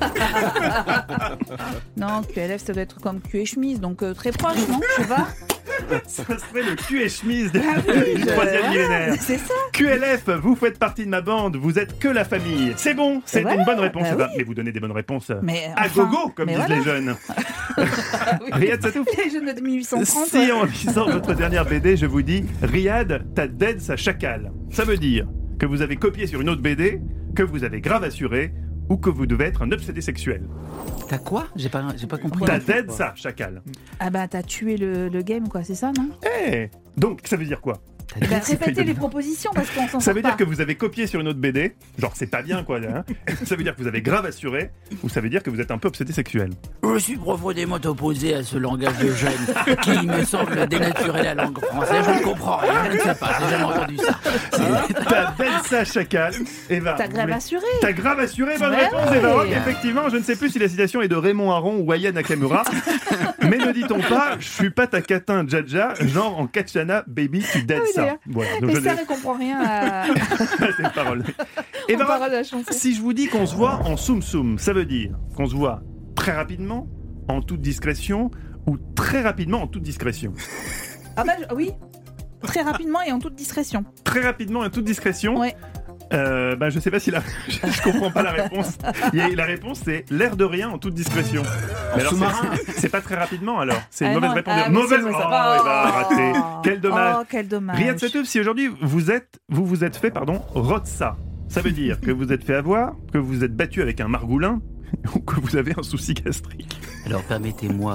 Non, QLF, ça doit être comme cul et chemise, donc très proche, non ? Je sais pas. Ça serait le cul et chemise du 3e millénaire. C'est ça. QLF, vous faites partie de ma bande, vous êtes que la famille. C'est bon, c'est une bonne réponse. Mais vous donnez des bonnes réponses à gogo, comme disent les jeunes. Riyad Satouf. Les jeunes de 1830. Si en lisant votre dernière BD, je vous dis, Riyad, t'as dead sa chacal. Ça veut dire que vous avez copié sur une autre BD, que vous avez grave assuré, ou que vous devez être un obsédé sexuel. T'as quoi ? J'ai pas compris. T'as dead ça, chacal. Ah bah t'as tué le game, quoi, c'est ça, non ? Donc ça veut dire quoi ? Répétez les propositions parce qu'on s'en Ça veut dire que vous avez copié sur une autre BD, genre c'est pas bien quoi. Hein. Ça veut dire que vous avez grave assuré, ou ça veut dire que vous êtes un peu obsédé sexuel. Je suis profondément opposé à ce langage de jeunes qui me semble dénaturer la langue française. Je ne comprends rien, je ne sais pas, j'ai jamais entendu ça. T'as belle ça, chacal. Eva. T'as grave assuré. T'as grave assuré, bonne réponse, Eva Rock. Effectivement, je ne sais plus si la citation est de Raymond Aron ou Aya Nakamura. Mais ne dit-on pas, je suis pas ta catin Jaja, genre en Kachana, baby, tu dead ça. Voilà, donc mais ça ne comprend rien à ces paroles. Et paroles de la chanson. Si je vous dis qu'on se voit en soum soum, ça veut dire qu'on se voit très rapidement, en toute discrétion, ou très rapidement en toute discrétion. Ah bah oui, très rapidement et en toute discrétion. Très rapidement et en toute discrétion. Ouais. Je sais pas si je comprends pas la réponse. La réponse c'est l'air de rien en toute discrétion. Mais alors c'est pas très rapidement alors. C'est une mauvaise réponse. Mauvaise. Raté. Quel dommage. Quel dommage. Riyad Satouf, si aujourd'hui vous vous êtes fait rotsa, ça veut dire que vous êtes fait avoir, que vous êtes battu avec un margoulin ou que vous avez un souci gastrique. Alors permettez-moi,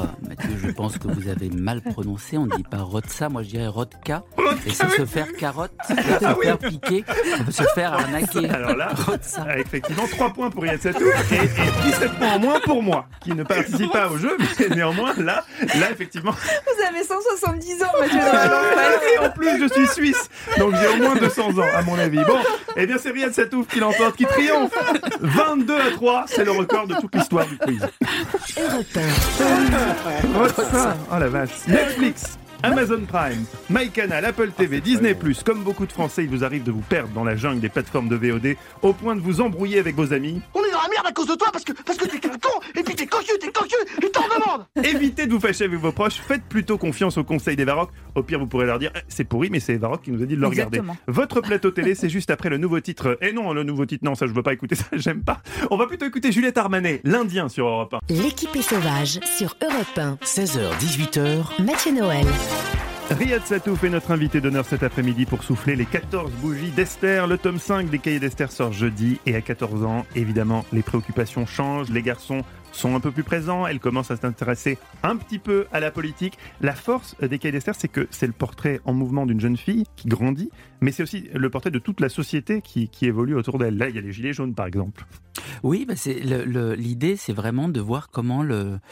que je pense que vous avez mal prononcé. On ne dit pas Rotsa, moi je dirais Rotka. Et c'est se faire carotte, se faire piquer, ça peut se faire arnaquer. Alors là, effectivement, 3 points pour Riyad Satouf et 17 points en moins pour moi, qui ne participe pas au jeu, mais néanmoins, là effectivement... Vous avez 170 ans, Mathieu Noël. Et en plus, je suis suisse, donc j'ai au moins 200 ans, à mon avis. Bon, eh bien, c'est Riyad Satouf qui l'emporte, qui triomphe. 22-3, c'est le record de toute l'histoire du quiz. Oh la vache. Netflix, Amazon Prime, MyCanal, Apple TV, Disney+, comme beaucoup de Français, il vous arrive de vous perdre dans la jungle des plateformes de VOD au point de vous embrouiller avec vos amis. On est dans la merde à cause de toi parce que t'es qu'un con et puis t'es cocu et t'en demandes. Évitez de vous fâcher avec vos proches, faites plutôt confiance aux conseils d'Evarock. Au pire, vous pourrez leur dire c'est pourri, mais c'est Evarock qui nous a dit de le regarder. Votre plateau télé, c'est juste après le nouveau titre. Et non, le nouveau titre, non, ça je veux pas écouter, ça j'aime pas. On va plutôt écouter Juliette Armanet, l'Indien sur Europe 1. L'équipe est sauvage sur Europe 1. 16h-18h. Mathieu Noël. Riyad Satouf est notre invité d'honneur cet après-midi pour souffler les 14 bougies d'Esther. Le tome 5 des Cahiers d'Esther sort jeudi et à 14 ans, évidemment, les préoccupations changent. Les garçons sont un peu plus présents, elle commence à s'intéresser un petit peu à la politique. La force des Cahiers d'Esther, c'est que c'est le portrait en mouvement d'une jeune fille qui grandit, mais c'est aussi le portrait de toute la société qui évolue autour d'elle. Là, il y a les gilets jaunes, par exemple. Oui, l'idée, c'est vraiment de voir comment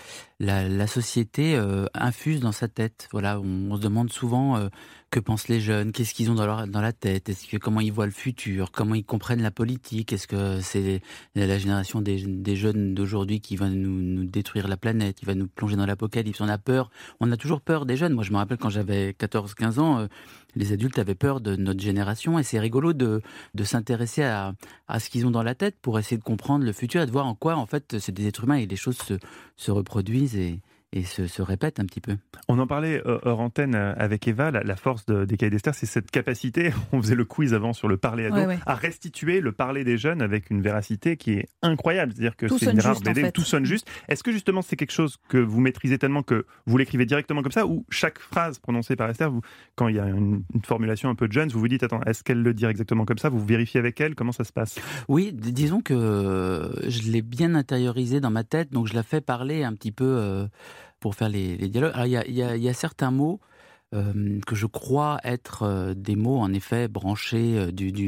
la société infuse dans sa tête. Voilà, on se demande souvent que pensent les jeunes, qu'est-ce qu'ils ont dans la tête, comment ils voient le futur, comment ils comprennent la politique, est-ce que c'est la génération des jeunes d'aujourd'hui qui va nous détruire la planète, qui va nous plonger dans l'apocalypse. On a peur, on a toujours peur des jeunes. Moi, je me rappelle quand j'avais 14-15 ans, les adultes avaient peur de notre génération et c'est rigolo de s'intéresser à ce qu'ils ont dans la tête pour essayer de comprendre le futur et de voir en quoi, en fait, c'est des êtres humains et les choses se reproduisent et se répète un petit peu. On en parlait hors antenne avec Eva, la force des Cahiers d'Esther, c'est cette capacité, on faisait le quiz avant sur le parler ado, à restituer le parler des jeunes avec une véracité qui est incroyable. C'est-à-dire que c'est une rare BD où tout sonne juste. Est-ce que justement c'est quelque chose que vous maîtrisez tellement que vous l'écrivez directement comme ça, ou chaque phrase prononcée par Esther, quand il y a une formulation un peu de jeune, vous vous dites, attends, est-ce qu'elle le dit exactement comme ça? Vous vérifiez avec elle? Comment ça se passe? Oui, disons que je l'ai bien intériorisé dans ma tête, donc je la fais parler un petit peu... pour faire les dialogues. Alors, il y a certains mots que je crois être des mots, en effet, branchés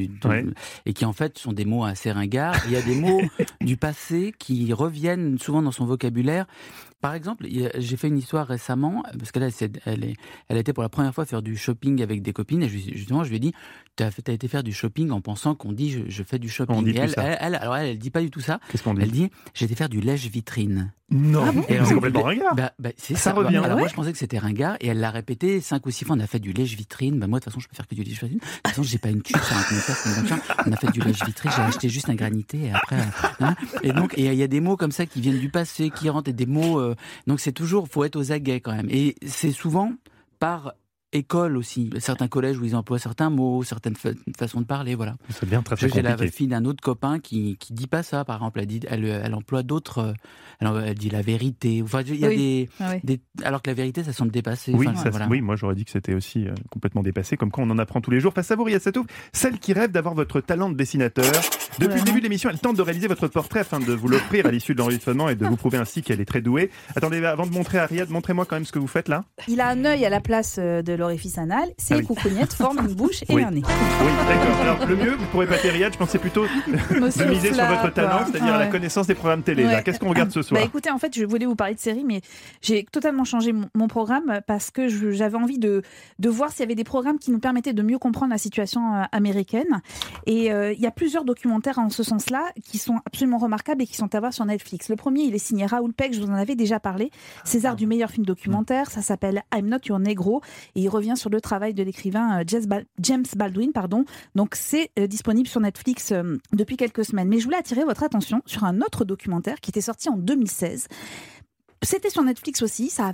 et qui, en fait, sont des mots assez ringards. Il y a des mots du passé qui reviennent souvent dans son vocabulaire. Par exemple, j'ai fait une histoire récemment, parce que là, elle était pour la première fois faire du shopping avec des copines, et justement, je lui ai dit, t'as été faire du shopping en pensant qu'on dit je fais du shopping. On dit et elle dit pas du tout ça. Qu'est-ce qu'on dit? Elle dit, j'ai été faire du lèche-vitrine. Non, c'est complètement ringard. C'est ça revient. Alors moi, je pensais que c'était ringard, et elle l'a répété 5 ou 6 fois. On a fait du lèche-vitrine. Moi, de toute façon, je peux faire que du lèche-vitrine. De toute façon, j'ai pas une thune sur un compteur. On a fait du lèche-vitrine. J'ai acheté juste un granité, et après, et donc, il y a des mots comme ça qui viennent du passé, qui rentrent, et des mots. Donc, c'est toujours, faut être aux aguets quand même. Et c'est souvent par école aussi, certains collèges où ils emploient certains mots, certaines façons de parler, voilà. C'est bien très compliqué. J'ai la fille d'un autre copain qui dit pas ça, par exemple. Elle emploie d'autres. Elle dit la vérité. Enfin, il y a des alors que la vérité, ça semble dépassé. Oui, voilà. Oui, moi j'aurais dit que c'était aussi complètement dépassé. Comme quoi, on en apprend tous les jours. Face à vous, Riyad Satouf, celle qui rêve d'avoir votre talent de dessinateur. Depuis le début de l'émission, elle tente de réaliser votre portrait afin de vous l'offrir à l'issue de l'enregistrement et de vous prouver ainsi qu'elle est très douée. Attendez, avant de montrer à Riyad, montrez-moi quand même ce que vous faites là. Il a un œil à la place de l'orifice anal, ses coucougnettes forment une bouche et un nez. Oui, d'accord. Alors le mieux, vous pourrez pas Riyad, je pensais plutôt de miser sur votre talent, c'est-à-dire la connaissance des programmes télé. Là. Qu'est-ce qu'on regarde ce soir? Écoutez, en fait, je voulais vous parler de séries, mais j'ai totalement changé mon programme parce que j'avais envie de voir s'il y avait des programmes qui nous permettaient de mieux comprendre la situation américaine. Et il y a plusieurs documentaires en ce sens-là qui sont absolument remarquables et qui sont à voir sur Netflix. Le premier, il est signé Raoul Peck, je vous en avais déjà parlé, César du meilleur film documentaire, ça s'appelle I'm Not Your Negro, et il revient sur le travail de l'écrivain James Baldwin. Donc c'est disponible sur Netflix depuis quelques semaines. Mais je voulais attirer votre attention sur un autre documentaire qui était sorti en 2016. C'était sur Netflix aussi, ça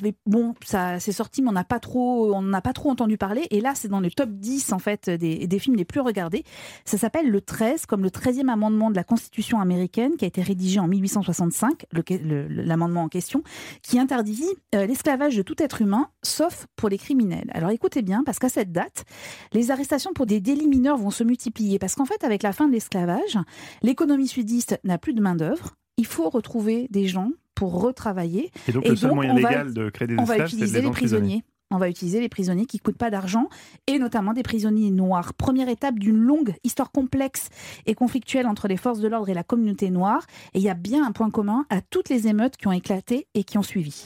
s'est sorti, mais on n'a pas trop entendu parler. Et là, c'est dans le top 10 en fait des films les plus regardés. Ça s'appelle Le 13, comme le 13e amendement de la Constitution américaine, qui a été rédigé en 1865, l'amendement en question, qui interdit l'esclavage de tout être humain, sauf pour les criminels. Alors écoutez bien, parce qu'à cette date, les arrestations pour des délits mineurs vont se multiplier. Parce qu'en fait, avec la fin de l'esclavage, l'économie sudiste n'a plus de main-d'œuvre. Il faut retrouver des gens pour retravailler. Et donc le seul moyen légal de créer des esclaves, c'est de utiliser les prisonniers. On va utiliser les prisonniers qui ne coûtent pas d'argent et notamment des prisonniers noirs. Première étape d'une longue histoire complexe et conflictuelle entre les forces de l'ordre et la communauté noire. Et il y a bien un point commun à toutes les émeutes qui ont éclaté et qui ont suivi.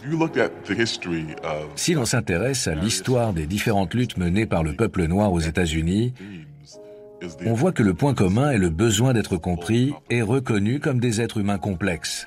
Si l'on s'intéresse à l'histoire des différentes luttes menées par le peuple noir aux États-Unis, on voit que le point commun est le besoin d'être compris et reconnu comme des êtres humains complexes.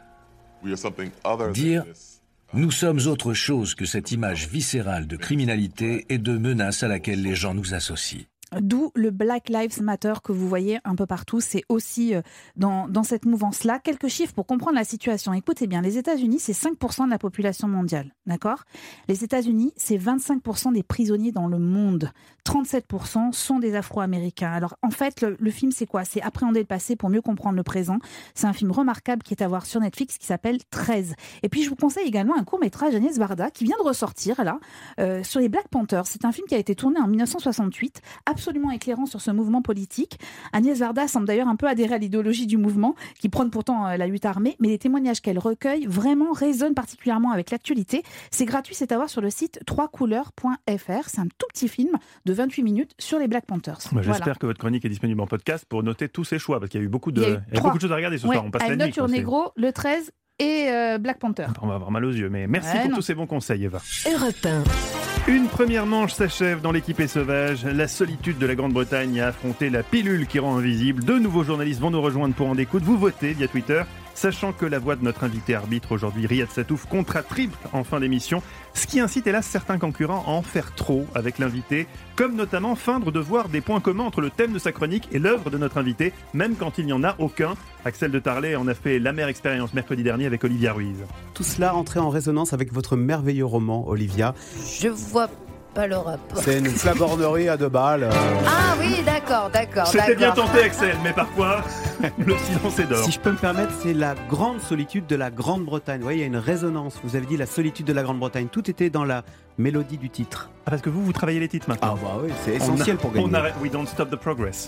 Dire « nous sommes autre chose que cette image viscérale de criminalité et de menace à laquelle les gens nous associent ». D'où le Black Lives Matter que vous voyez un peu partout. C'est aussi dans cette mouvance-là. Quelques chiffres pour comprendre la situation. Écoutez bien, les États-Unis, c'est 5% de la population mondiale. D'accord ? Les États-Unis, c'est 25% des prisonniers dans le monde. 37% sont des Afro-Américains. Alors, en fait, le film, c'est quoi ? C'est appréhender le passé pour mieux comprendre le présent. C'est un film remarquable qui est à voir sur Netflix qui s'appelle 13. Et puis, je vous conseille également un court-métrage d'Agnès Varda qui vient de ressortir, là, sur les Black Panthers. C'est un film qui a été tourné en 1968, absolument éclairant sur ce mouvement politique. Agnès Varda semble d'ailleurs un peu adhérer à l'idéologie du mouvement, qui prône pourtant la lutte armée, mais les témoignages qu'elle recueille vraiment résonnent particulièrement avec l'actualité. C'est gratuit, c'est à voir sur le site 3couleurs.fr. C'est un tout petit film de 28 minutes sur les Black Panthers. J'espère que votre chronique est disponible en podcast pour noter tous ces choix, parce qu'il y a eu beaucoup de choses à regarder ce soir. On passe la nuit. Sur Negro, le 13 et Black Panther. On va avoir mal aux yeux, mais merci pour tous ces bons conseils, Eva. Europe 1. Une première manche s'achève dans l'équipée sauvage. La solitude de la Grande-Bretagne a affronté la pilule qui rend invisible. 2 nouveaux journalistes vont nous rejoindre pour en découdre. Vous votez via Twitter, sachant que la voix de notre invité arbitre aujourd'hui, Riyad Satouf, comptera triple en fin d'émission, ce qui incite hélas certains concurrents à en faire trop avec l'invité, comme notamment feindre de voir des points communs entre le thème de sa chronique et l'œuvre de notre invité, même quand il n'y en a aucun. Axel de Tarlet en a fait l'amère expérience mercredi dernier avec Olivia Ruiz. Tout cela entrait en résonance avec votre merveilleux roman, Olivia. Je vois pas le rapport. C'est une flagornerie à 2 balles. Ah oui, d'accord. C'était bien tenté, Axel, mais parfois, le silence est d'or. Si je peux me permettre, c'est la grande solitude de la Grande-Bretagne. Vous voyez, il y a une résonance. Vous avez dit la solitude de la Grande-Bretagne. Tout était dans la mélodie du titre. Ah, parce que vous travaillez les titres maintenant. Ah bah oui, c'est essentiel pour gagner. We don't stop the progress.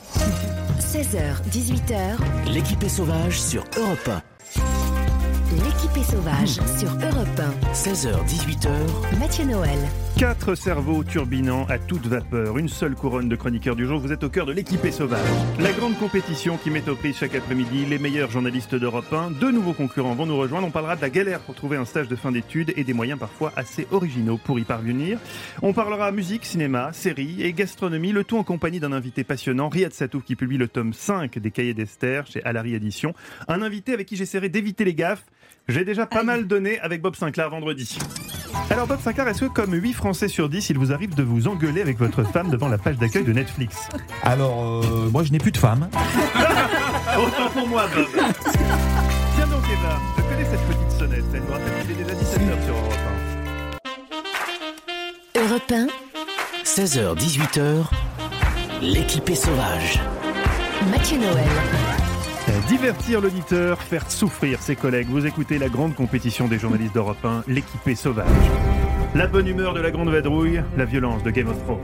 16h, 18h. L'équipée sauvage sur Europe 1. L'équipée sauvage sur Europe 1. 16h, 18h. Mathieu Noël. 4 cerveaux turbinants à toute vapeur, une seule couronne de chroniqueurs du jour. Vous êtes au cœur de l'équipée sauvage. La grande compétition qui met aux prises chaque après-midi les meilleurs journalistes d'Europe 1. 2 nouveaux concurrents vont nous rejoindre. On parlera de la galère pour trouver un stage de fin d'études et des moyens parfois assez originaux pour y parvenir. On parlera musique, cinéma, séries et gastronomie, le tout en compagnie d'un invité passionnant, Riyad Satouf, qui publie le tome 5 des Cahiers d'Esther chez Alary Éditions. Un invité avec qui j'essaierai d'éviter les gaffes. J'ai déjà pas mal donné avec Bob Sinclair vendredi. Alors Bob Sinclair, est-ce que comme 8 Français sur 10, il vous arrive de vous engueuler avec votre femme devant la page d'accueil de Netflix ? Alors, moi je n'ai plus de femme. Autant pour moi, Bob. Tiens donc Eva, je connais cette petite sonnette. Elle me rappelle qu'il est déjà 17h sur Europe 1. Europe 1. 16h, 18h. L'équipée sauvage. Mathieu Noël. Divertir l'auditeur, faire souffrir ses collègues. Vous écoutez la grande compétition des journalistes d'Europe 1, l'équipée sauvage. La bonne humeur de la grande vadrouille, la violence de Game of Thrones.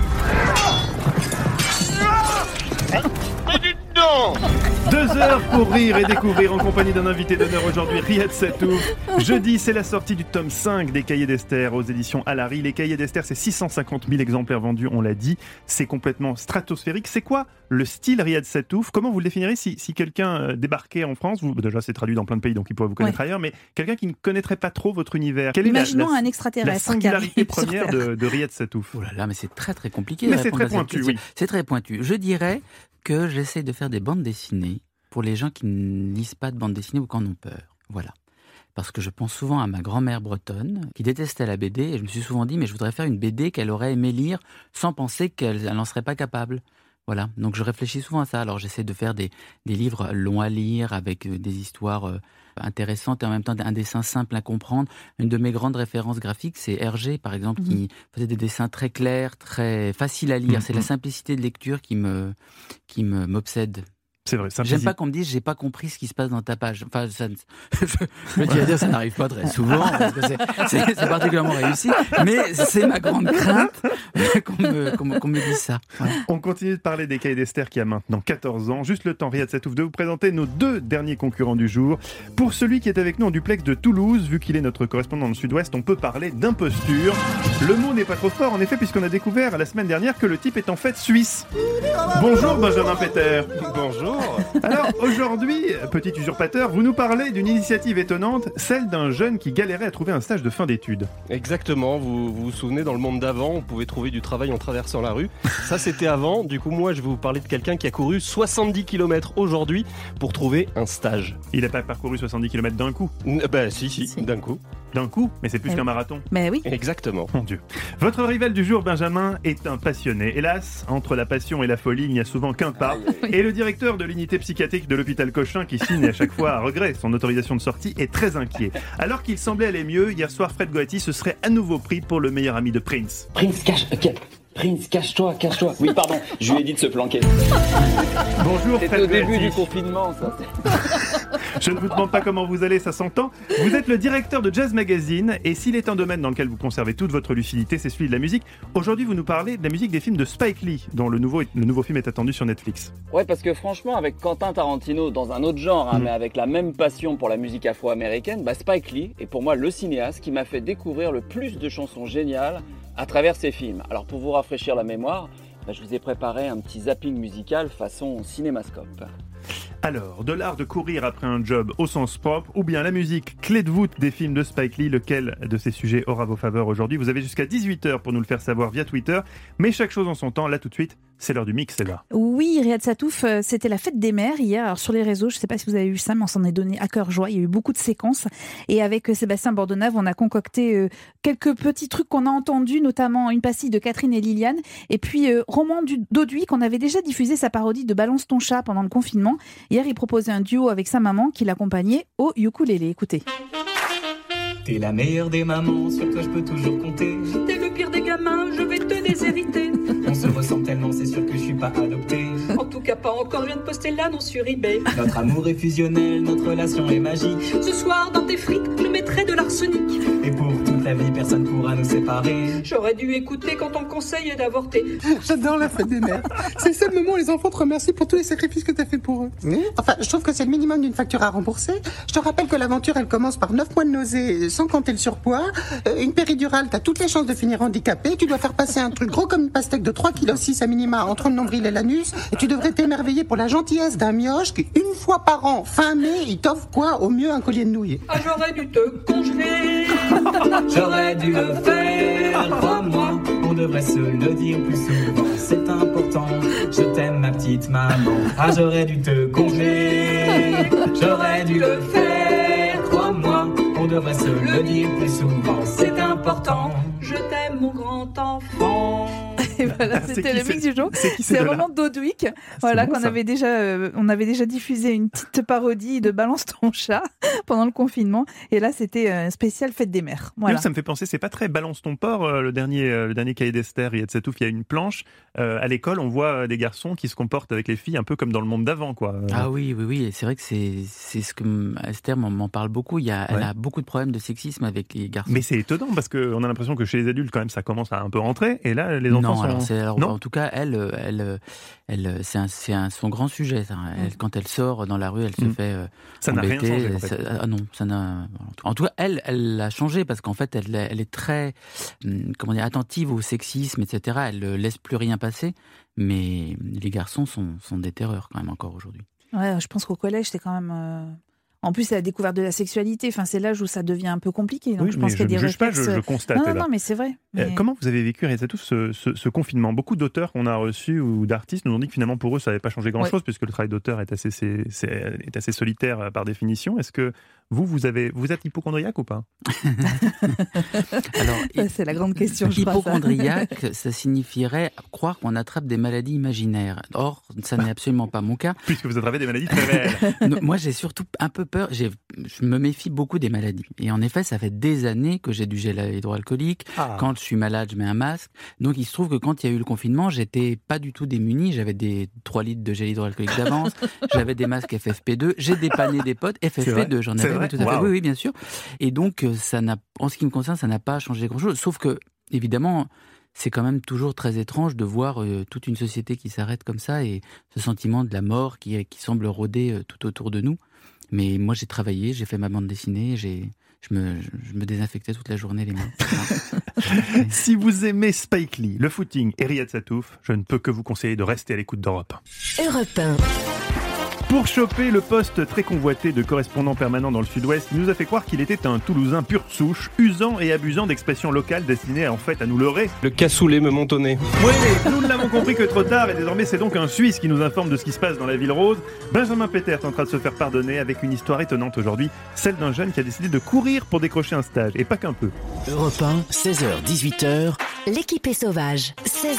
2 heures pour rire et découvrir en compagnie d'un invité d'honneur aujourd'hui, Riyad Satouf. Jeudi, c'est la sortie du tome 5 des Cahiers d'Esther aux éditions Alary. Les Cahiers d'Esther, c'est 650 000 exemplaires vendus, on l'a dit. C'est complètement stratosphérique. C'est quoi le style Riyad Satouf ? Comment vous le définirez si quelqu'un débarquait en France ? Déjà, c'est traduit dans plein de pays, donc il pourrait vous connaître ailleurs, mais quelqu'un qui ne connaîtrait pas trop votre univers. Quelle Imaginons un extraterrestre. La singularité première de Riyad Satouf. Oh là là, mais c'est très très compliqué. Mais c'est très pointu, oui. C'est très pointu. Je dirais que j'essaie de faire des bandes dessinées pour les gens qui ne lisent pas de bandes dessinées ou qui en ont peur. Voilà. Parce que je pense souvent à ma grand-mère bretonne qui détestait la BD et je me suis souvent dit mais je voudrais faire une BD qu'elle aurait aimé lire sans penser qu'elle n'en serait pas capable. Voilà. Donc je réfléchis souvent à ça. Alors j'essaie de faire des livres longs à lire avec des histoires intéressantes et en même temps un dessin simple à comprendre. Une de mes grandes références graphiques, c'est Hergé, par exemple, qui faisait des dessins très clairs, très faciles à lire. C'est la simplicité de lecture qui m'obsède. C'est vrai, J'aime pas qu'on me dise j'ai pas compris ce qui se passe dans ta page. Enfin, je tiens à dire ça n'arrive pas très souvent parce que c'est particulièrement réussi, mais c'est ma grande crainte qu'on me dise ça. Voilà. On continue de parler des Cahiers d'Esther qui a maintenant 14 ans. Juste le temps, Riyad Satouf, de vous présenter nos 2 derniers concurrents du jour. Pour celui qui est avec nous en duplex de Toulouse, vu qu'il est notre correspondant dans le Sud-Ouest, on peut parler d'imposture. Le mot n'est pas trop fort, en effet, puisqu'on a découvert la semaine dernière que le type est en fait suisse. Bonjour Benjamin Peter. Bonjour. Alors aujourd'hui, petit usurpateur, vous nous parlez d'une initiative étonnante, celle d'un jeune qui galérait à trouver un stage de fin d'études. Exactement, vous vous souvenez, dans le monde d'avant, on pouvait trouver du travail en traversant la rue. Ça c'était avant, du coup moi je vais vous parler de quelqu'un qui a couru 70 km aujourd'hui pour trouver un stage. Il n'a pas parcouru 70 km d'un coup? Si, d'un coup. D'un coup? Mais c'est plus qu'un marathon. Mais oui. Exactement. Mon Dieu. Votre rival du jour, Benjamin, est un passionné. Hélas, entre la passion et la folie, il n'y a souvent qu'un pas. Et le directeur de l'unité psychiatrique de l'hôpital Cochin, qui signe à chaque fois à regret son autorisation de sortie, est très inquiet. Alors qu'il semblait aller mieux, hier soir, Fred Goati se serait à nouveau pris pour le meilleur ami de Prince. Prince, cache-toi. Oui, pardon, je lui ai dit de se planquer. Bonjour, Fred Goati. C'était au début du confinement, ça. Je ne vous demande pas comment vous allez, ça s'entend. Vous êtes le directeur de Jazz Magazine, et s'il est un domaine dans lequel vous conservez toute votre lucidité, c'est celui de la musique. Aujourd'hui, vous nous parlez de la musique des films de Spike Lee, dont le nouveau film est attendu sur Netflix. Ouais, parce que franchement, avec Quentin Tarantino, dans un autre genre, mais avec la même passion pour la musique afro-américaine, Spike Lee est pour moi le cinéaste qui m'a fait découvrir le plus de chansons géniales à travers ses films. Alors pour vous rafraîchir la mémoire, je vous ai préparé un petit zapping musical façon cinémascope. Alors, de l'art de courir après un job au sens propre, ou bien la musique clé de voûte des films de Spike Lee, lequel de ces sujets aura vos faveurs aujourd'hui? Vous avez jusqu'à 18h pour nous le faire savoir via Twitter, mais chaque chose en son temps, là tout de suite, c'est l'heure du mix, c'est là. Oui, Riyad Satouf, c'était la fête des mères hier. Alors, sur les réseaux, je ne sais pas si vous avez vu ça, mais on s'en est donné à cœur joie. Il y a eu beaucoup de séquences. Et avec Sébastien Bordenave, on a concocté quelques petits trucs qu'on a entendus, notamment une pastille de Catherine et Liliane. Et puis, Roman Dauduy, qu'on avait déjà diffusé sa parodie de Balance ton chat pendant le confinement. Hier, il proposait un duo avec sa maman qui l'accompagnait au ukulélé. Écoutez. T'es la meilleure des mamans, sur toi je peux toujours compter. T'es le pire des gamins, je vais te déshériter. On se ressemble tellement, c'est sûr que je suis pas adopté. En tout cas pas encore, je viens de poster l'annonce sur eBay. Notre amour est fusionnel, notre relation est magique. Ce soir dans tes frites, je mettrai de l'arsenic. Et pour toute la vie, personne pourra nous séparer. J'aurais dû écouter quand on me conseille d'avorter. J'adore la fête des mères. C'est le seul moment où les enfants te remercient pour tous les sacrifices que t'as fait pour eux. Enfin, je trouve que c'est le minimum d'une facture à rembourser. Je te rappelle que l'aventure, elle commence par 9 mois de nausée, sans compter le surpoids. Une péridurale, t'as toutes les chances de finir handicapé. Tu dois faire passer un truc gros comme une pastèque de 3,6 kg à minima entre le nombril et l'anus. Et tu devrais t'émerveiller pour la gentillesse d'un mioche qui, une fois par an, fin mai, il t'offre quoi? Au mieux, un collier de nouilles. Ah, j'aurais dû te congeler. J'aurais dû le faire, crois-moi. On devrait se le dire plus souvent, c'est important. Je t'aime, ma petite maman. Ah, j'aurais dû te congeler. J'aurais dû le faire, crois-moi. On devrait se le dire plus souvent, c'est important. Je t'aime, mon grand enfant. Et voilà, c'était le mix du jour. C'est Roman Dauduy, voilà, qu'on avait déjà, on avait déjà diffusé une petite parodie de Balance ton chat pendant le confinement. Et là, c'était un spécial fête des mères. Voilà. Ça me fait penser, c'est pas très Balance ton porc, le dernier Cahier d'Esther, Riyad Satouf, il y a une planche. À l'école, on voit des garçons qui se comportent avec les filles un peu comme dans le monde d'avant, quoi. Ah oui. Et c'est vrai que c'est ce que Esther m'en parle beaucoup. Elle a beaucoup de problèmes de sexisme avec les garçons. Mais c'est étonnant parce qu'on a l'impression que chez les adultes, quand même, ça commence à un peu rentrer. Et là, les enfants sont... Non, en tout cas, elle c'est son grand sujet. Ça. Quand elle sort dans la rue, elle se fait ça embêter. N'a rien changé, en fait. Non, ça n'a. En tout cas, elle a changé parce qu'en fait, elle est très, attentive au sexisme, etc. Elle laisse plus rien passer. Mais les garçons sont des terreurs quand même encore aujourd'hui. Ouais, je pense qu'au collège, c'est quand même. En plus, c'est la découverte de la sexualité. Enfin, c'est l'âge où ça devient un peu compliqué. Donc oui, je pense qu'il y a des réflexes... pas, je constate. Non, mais c'est vrai. Mais... Comment vous avez vécu, Riyad Satouf, ce confinement? Beaucoup d'auteurs qu'on a reçus ou d'artistes nous ont dit que finalement pour eux ça n'avait pas changé grand-chose puisque le travail d'auteur est assez solitaire par définition. Est-ce que Vous êtes hypocondriaque ou pas? Alors, ça, c'est la grande question. Hypocondriaque, ça signifierait croire qu'on attrape des maladies imaginaires. Or, ça n'est absolument pas mon cas. Puisque vous attrapez des maladies très réelles. Moi, j'ai surtout un peu peur. Je me méfie beaucoup des maladies. Et en effet, ça fait des années que j'ai du gel hydroalcoolique. Quand je suis malade, je mets un masque. Donc, il se trouve que quand il y a eu le confinement, j'étais pas du tout démuni. J'avais des 3 litres de gel hydroalcoolique d'avance. J'avais des masques FFP2. J'ai dépanné des potes. FFP2, j'en avais tout à fait. Oui, bien sûr. Et donc, en ce qui me concerne, ça n'a pas changé grand-chose. Sauf que, évidemment, c'est quand même toujours très étrange de voir toute une société qui s'arrête comme ça et ce sentiment de la mort qui semble rôder tout autour de nous. Mais moi, j'ai travaillé, j'ai fait ma bande dessinée, je me désinfectais toute la journée les mains. Si vous aimez Spike Lee, le footing et Riyad Sattouf, je ne peux que vous conseiller de rester à l'écoute d'Europe 1. Europe 1. Pour choper le poste très convoité de correspondant permanent dans le Sud-Ouest, il nous a fait croire qu'il était un Toulousain pur de souche, usant et abusant d'expressions locales destinées en fait à nous leurrer. Le cassoulet me montonnait. Oui, nous ne l'avons compris que trop tard et désormais c'est donc un Suisse qui nous informe de ce qui se passe dans la ville rose. Benjamin Peter tentera de se faire pardonner avec une histoire étonnante aujourd'hui, celle d'un jeune qui a décidé de courir pour décrocher un stage, et pas qu'un peu. Europe 1, 16h-18h. L'équipe est sauvage.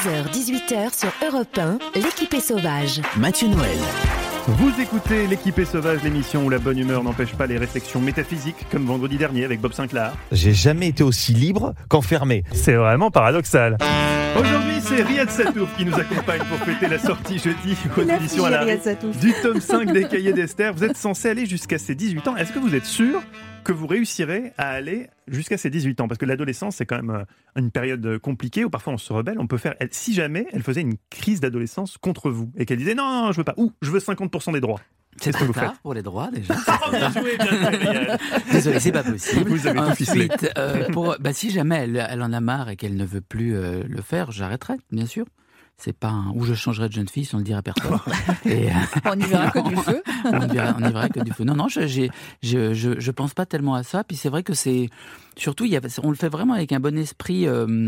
16h-18h sur Europe 1, l'équipe est sauvage. Mathieu Noël. Vous écoutez L'équipe est sauvage, l'émission où la bonne humeur n'empêche pas les réflexions métaphysiques, comme vendredi dernier avec Bob Sinclair. J'ai jamais été aussi libre qu'enfermé. C'est vraiment paradoxal. Aujourd'hui, c'est Riyad Sattouf qui nous accompagne pour fêter la sortie jeudi aux éditions à la du tome 5 des Cahiers d'Esther. Vous êtes censé aller jusqu'à ses 18 ans. Est-ce que vous êtes sûr que vous réussirez à aller jusqu'à ses 18 ans? Parce que l'adolescence, c'est quand même une période compliquée où parfois on se rebelle. On peut faire, si jamais elle faisait une crise d'adolescence contre vous et qu'elle disait non, je veux pas, ou je veux 50% des droits. C'est ce que vous tard faites pour les droits déjà. Bien joué, Riyad. Désolé, c'est pas possible. Vous avez tout ficelé. Si jamais elle en a marre et qu'elle ne veut plus le faire, j'arrêterai, bien sûr. C'est pas où je changerai de jeune fille, si on le dit à personne. Et, on n'y verra que du feu. On n'y verra que du feu. Non, je pense pas tellement à ça. Puis c'est vrai que c'est surtout, on le fait vraiment avec un bon esprit.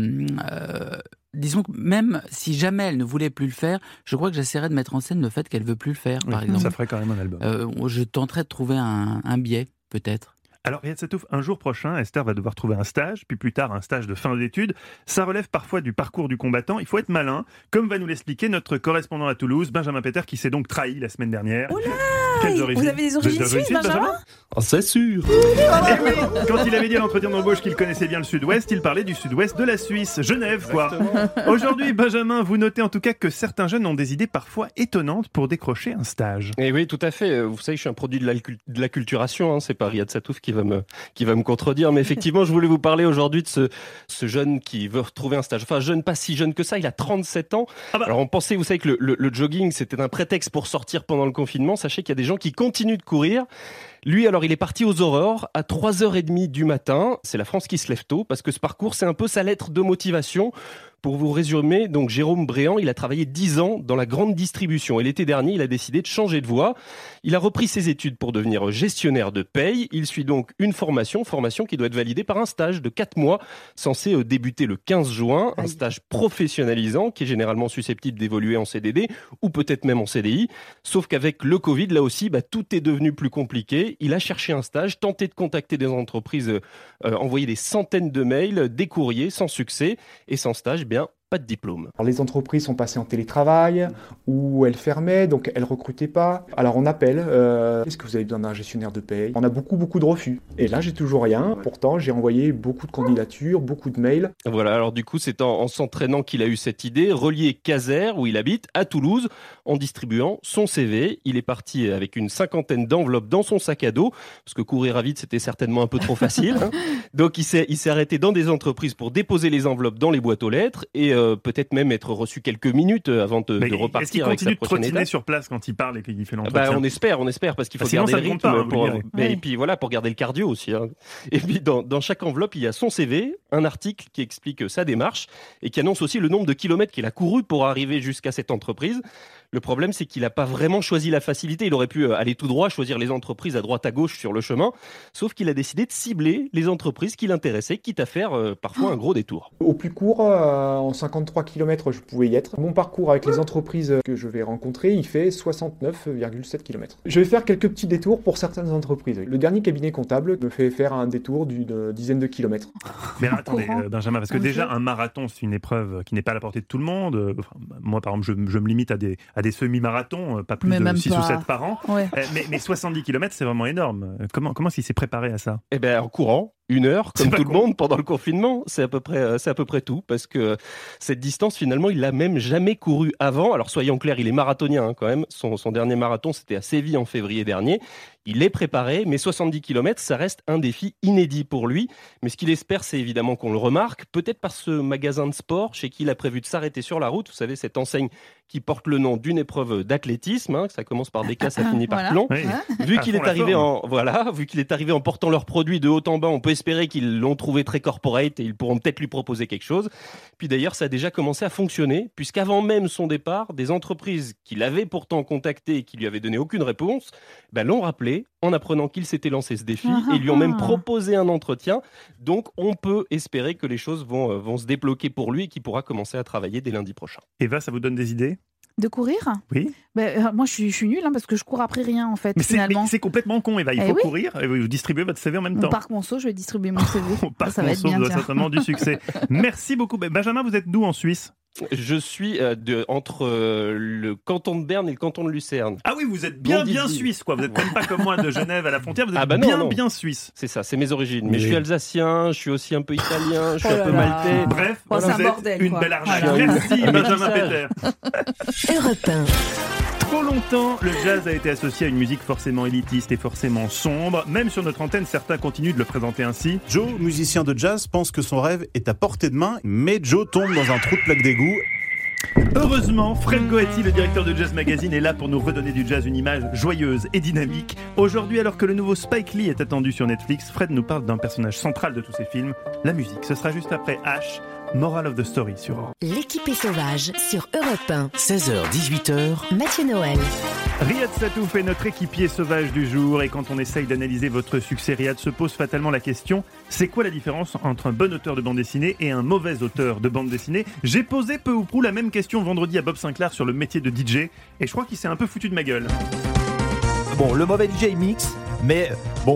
Disons que même si jamais elle ne voulait plus le faire, je crois que j'essaierais de mettre en scène le fait qu'elle veut plus le faire, par exemple. Ça ferait quand même un album. Je tenterais de trouver un biais, peut-être. Alors, Riyad Sattouf, un jour prochain, Esther va devoir trouver un stage, puis plus tard un stage de fin d'études. Ça relève parfois du parcours du combattant. Il faut être malin, comme va nous l'expliquer notre correspondant à Toulouse, Benjamin Peter, qui s'est donc trahi la semaine dernière. Oh là, vous avez des origines suisses, Benjamin? C'est sûr. Et oui, quand il avait dit à l'entretien d'embauche qu'il connaissait bien le Sud-Ouest, il parlait du Sud-Ouest de la Suisse, Genève, quoi. Aujourd'hui, Benjamin, vous notez en tout cas que certains jeunes ont des idées parfois étonnantes pour décrocher un stage. Et oui, tout à fait. Vous savez, je suis un produit de la culturation. Hein. C'est pas Riyad Sattouf qui va me contredire, mais effectivement, je voulais vous parler aujourd'hui de ce jeune qui veut retrouver un stage. Enfin, jeune, pas si jeune que ça, il a 37 ans. Alors, on pensait, vous savez, que le jogging, c'était un prétexte pour sortir pendant le confinement. Sachez qu'il y a des gens qui continuent de courir. Lui, alors, il est parti aux aurores à 3h30 du matin. C'est la France qui se lève tôt, parce que ce parcours, c'est un peu sa lettre de motivation. Pour vous résumer, donc Jérôme Bréant, il a travaillé 10 ans dans la grande distribution et l'été dernier, il a décidé de changer de voie. Il a repris ses études pour devenir gestionnaire de paye. Il suit donc une formation qui doit être validée par un stage de 4 mois, censé débuter le 15 juin, un stage professionnalisant qui est généralement susceptible d'évoluer en CDD ou peut-être même en CDI. Sauf qu'avec le Covid, là aussi, tout est devenu plus compliqué. Il a cherché un stage, tenté de contacter des entreprises, envoyé des centaines de mails, des courriers, sans succès et sans stage, pas de diplôme. Alors, les entreprises sont passées en télétravail ou elles fermaient, donc elles recrutaient pas. Alors on appelle, est-ce que vous avez besoin d'un gestionnaire de paye? On a beaucoup de refus. Et là, j'ai toujours rien. Pourtant, j'ai envoyé beaucoup de candidatures, beaucoup de mails. Voilà, alors du coup, c'est en s'entraînant qu'il a eu cette idée, relier Caser, où il habite, à Toulouse, en distribuant son CV. Il est parti avec une 50aine d'enveloppes dans son sac à dos, parce que courir à vide, c'était certainement un peu trop facile. Hein. Donc il s'est arrêté dans des entreprises pour déposer les enveloppes dans les boîtes aux lettres et peut-être même être reçu quelques minutes avant de repartir avec sa prochaine étape. Est-ce qu'il continue de trottiner sur place quand il parle et qu'il fait l'entretien? On espère, parce qu'il faut garder le rythme. Et puis voilà, pour garder le cardio aussi. Hein. Et puis dans chaque enveloppe, il y a son CV, un article qui explique sa démarche et qui annonce aussi le nombre de kilomètres qu'il a couru pour arriver jusqu'à cette entreprise. Le problème, c'est qu'il n'a pas vraiment choisi la facilité. Il aurait pu aller tout droit, choisir les entreprises à droite à gauche sur le chemin, sauf qu'il a décidé de cibler les entreprises qui l'intéressaient, quitte à faire parfois un gros détour. Au plus court, en 53 km, je pouvais y être. Mon parcours avec les entreprises que je vais rencontrer, il fait 69,7 km. Je vais faire quelques petits détours pour certaines entreprises. Le dernier cabinet comptable me fait faire un détour d'une dizaine de kilomètres. Mais alors, attendez, Benjamin, parce que déjà, un marathon, c'est une épreuve qui n'est pas à la portée de tout le monde. Enfin, moi, par exemple, je me limite à des semi-marathons, pas plus de 6 ou 7 par an. Ouais. Mais 70 km, c'est vraiment énorme. Comment est-ce qu'il s'est préparé à ça ? Eh bien, en courant. 1 heure, comme tout le monde, pendant le confinement. C'est à peu près tout, parce que cette distance, finalement, il l'a même jamais couru avant. Alors, soyons clairs, il est marathonien, quand même. Son dernier marathon, c'était à Séville en février dernier. Il est préparé, mais 70 km, ça reste un défi inédit pour lui. Mais ce qu'il espère, c'est évidemment qu'on le remarque, peut-être par ce magasin de sport chez qui il a prévu de s'arrêter sur la route. Vous savez, cette enseigne qui porte le nom d'une épreuve d'athlétisme, ça commence par des cas, ça finit par plomb. Oui. Vu qu'il est arrivé en portant leurs produits de haut en bas, on peut espérer qu'ils l'ont trouvé très corporate et ils pourront peut-être lui proposer quelque chose. Puis d'ailleurs, ça a déjà commencé à fonctionner, puisqu'avant même son départ, des entreprises qu'il avait pourtant contactées et qui lui avaient donné aucune réponse, l'ont rappelé en apprenant qu'il s'était lancé ce défi et lui ont même proposé un entretien. Donc on peut espérer que les choses vont se débloquer pour lui et qu'il pourra commencer à travailler dès lundi prochain. Eva, ça vous donne des idées ? De courir ? Oui. Moi, je suis nulle parce que je cours après rien, en fait, finalement. Mais c'est complètement con, Eva. Il faut courir et vous distribuez votre CV en même temps. Au Parc Monceau, je vais distribuer mon CV. Au Parc Monceau, vous aurez certainement du succès. Merci beaucoup. Benjamin, vous êtes d'où en Suisse ? Je suis entre le canton de Berne et le canton de Lucerne. Ah oui, vous êtes bien suisse, quoi. Vous n'êtes même pas comme moi de Genève à la frontière, vous êtes bien suisse. C'est ça, c'est mes origines. Mais je suis alsacien, je suis aussi un peu italien, je suis un peu maltais. Bref, vous êtes une belle arnaque. Merci Benjamin Peter. Europe 1. Trop longtemps, le jazz a été associé à une musique forcément élitiste et forcément sombre. Même sur notre antenne, certains continuent de le présenter ainsi. Joe, musicien de jazz, pense que son rêve est à portée de main, mais Joe tombe dans un trou de plaque d'égout. Heureusement, Fred Goetti, le directeur de Jazz Magazine, est là pour nous redonner du jazz une image joyeuse et dynamique. Aujourd'hui, alors que le nouveau Spike Lee est attendu sur Netflix, Fred nous parle d'un personnage central de tous ces films, la musique. Ce sera juste après H, Moral of the Story sur Europe. L'équipe est sauvage sur Europe 1. 16h-18h. Mathieu Noël. Riyad Satouf est notre équipier sauvage du jour et quand on essaye d'analyser votre succès, Riyad, se pose fatalement la question, c'est quoi la différence entre un bon auteur de bande dessinée et un mauvais auteur de bande dessinée ? J'ai posé peu ou prou la même question vendredi à Bob Sinclair sur le métier de DJ et je crois qu'il s'est un peu foutu de ma gueule. Bon, le mauvais DJ mix, mais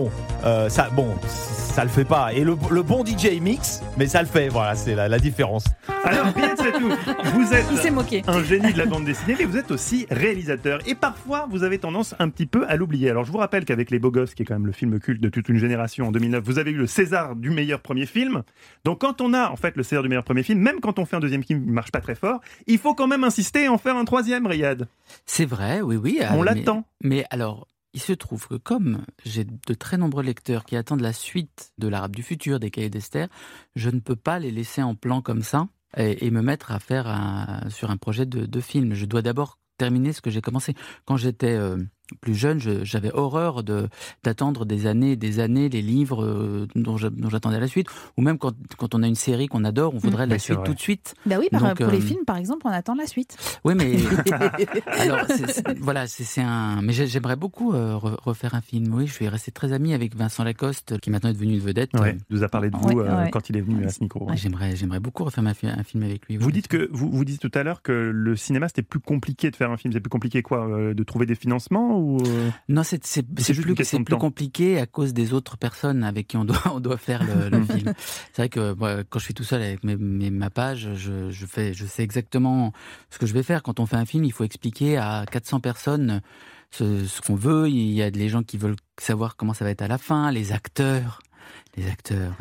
ça le fait pas. Et le bon DJ mix, mais ça le fait. Voilà, c'est la différence. Alors, Riyad Satouf, vous êtes un génie de la bande dessinée, mais vous êtes aussi réalisateur. Et parfois, vous avez tendance un petit peu à l'oublier. Alors, je vous rappelle qu'avec Les Beaux Gosses, qui est quand même le film culte de toute une génération en 2009, vous avez eu le César du meilleur premier film. Donc, quand on a en fait le César du meilleur premier film, même quand on fait un deuxième film qui ne marche pas très fort, il faut quand même insister et en faire un troisième, Riyad. C'est vrai, oui. On l'attend. Mais alors... Il se trouve que comme j'ai de très nombreux lecteurs qui attendent la suite de l'Arabe du futur, des Cahiers d'Esther, je ne peux pas les laisser en plan comme ça et me mettre à faire sur un projet de film. Je dois d'abord terminer ce que j'ai commencé. Quand j'étais plus jeune, j'avais horreur d'attendre des années les livres dont j'attendais la suite. Ou même quand on a une série qu'on adore, on voudrait la suite tout de suite. Bah oui, pour les films, par exemple, on attend la suite. Oui, mais alors Mais j'aimerais beaucoup refaire un film. Oui, je suis resté très ami avec Vincent Lacoste, qui maintenant est devenu une vedette. Ouais, il nous a parlé de vous quand il est venu à ce micro. Ouais. J'aimerais beaucoup refaire un film avec lui. Vous dites tout à l'heure que le cinéma c'était plus compliqué de faire un film. C'est plus compliqué de trouver des financements ou... Non, c'est plus compliqué à cause des autres personnes avec qui on doit faire le film. C'est vrai que quand je suis tout seul avec ma page, je sais exactement ce que je vais faire. Quand on fait un film, il faut expliquer à 400 personnes ce qu'on veut. Il y a des gens qui veulent savoir comment ça va être à la fin, les acteurs. Les acteurs,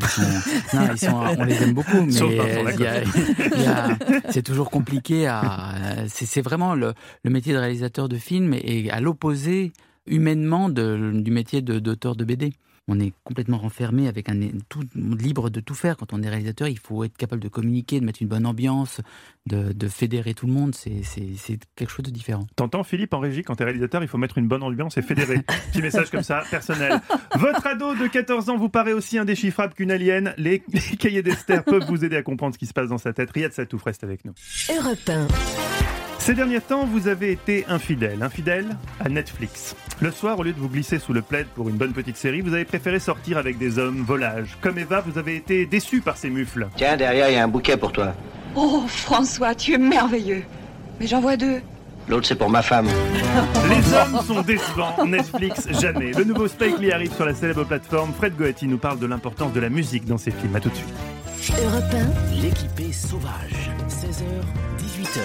on les aime beaucoup, mais c'est toujours compliqué. C'est vraiment le métier de réalisateur de film et à l'opposé humainement du métier d'auteur de BD. On est complètement renfermé avec tout libre de tout faire. Quand on est réalisateur, il faut être capable de communiquer, de mettre une bonne ambiance, de fédérer tout le monde. C'est quelque chose de différent. T'entends, Philippe, en régie, quand t'es réalisateur, il faut mettre une bonne ambiance et fédérer. Petit message comme ça, personnel. Votre ado de 14 ans vous paraît aussi indéchiffrable qu'une alien. Les Cahiers d'Esther peuvent vous aider à comprendre ce qui se passe dans sa tête. Riyad Satouf reste avec nous. Europe 1. Ces derniers temps, vous avez été infidèle à Netflix. Le soir, au lieu de vous glisser sous le plaid pour une bonne petite série, vous avez préféré sortir avec des hommes volages. Comme Eva, vous avez été déçu par ces mufles. Tiens, derrière, il y a un bouquet pour toi. Oh, François, tu es merveilleux. Mais j'en vois 2. L'autre, c'est pour ma femme. Les hommes sont décevants, Netflix jamais. Le nouveau Spike Lee arrive sur la célèbre plateforme. Fred Goetti nous parle de l'importance de la musique dans ses films. À tout de suite. Europe 1, L'équipée sauvage. 16h, 18h.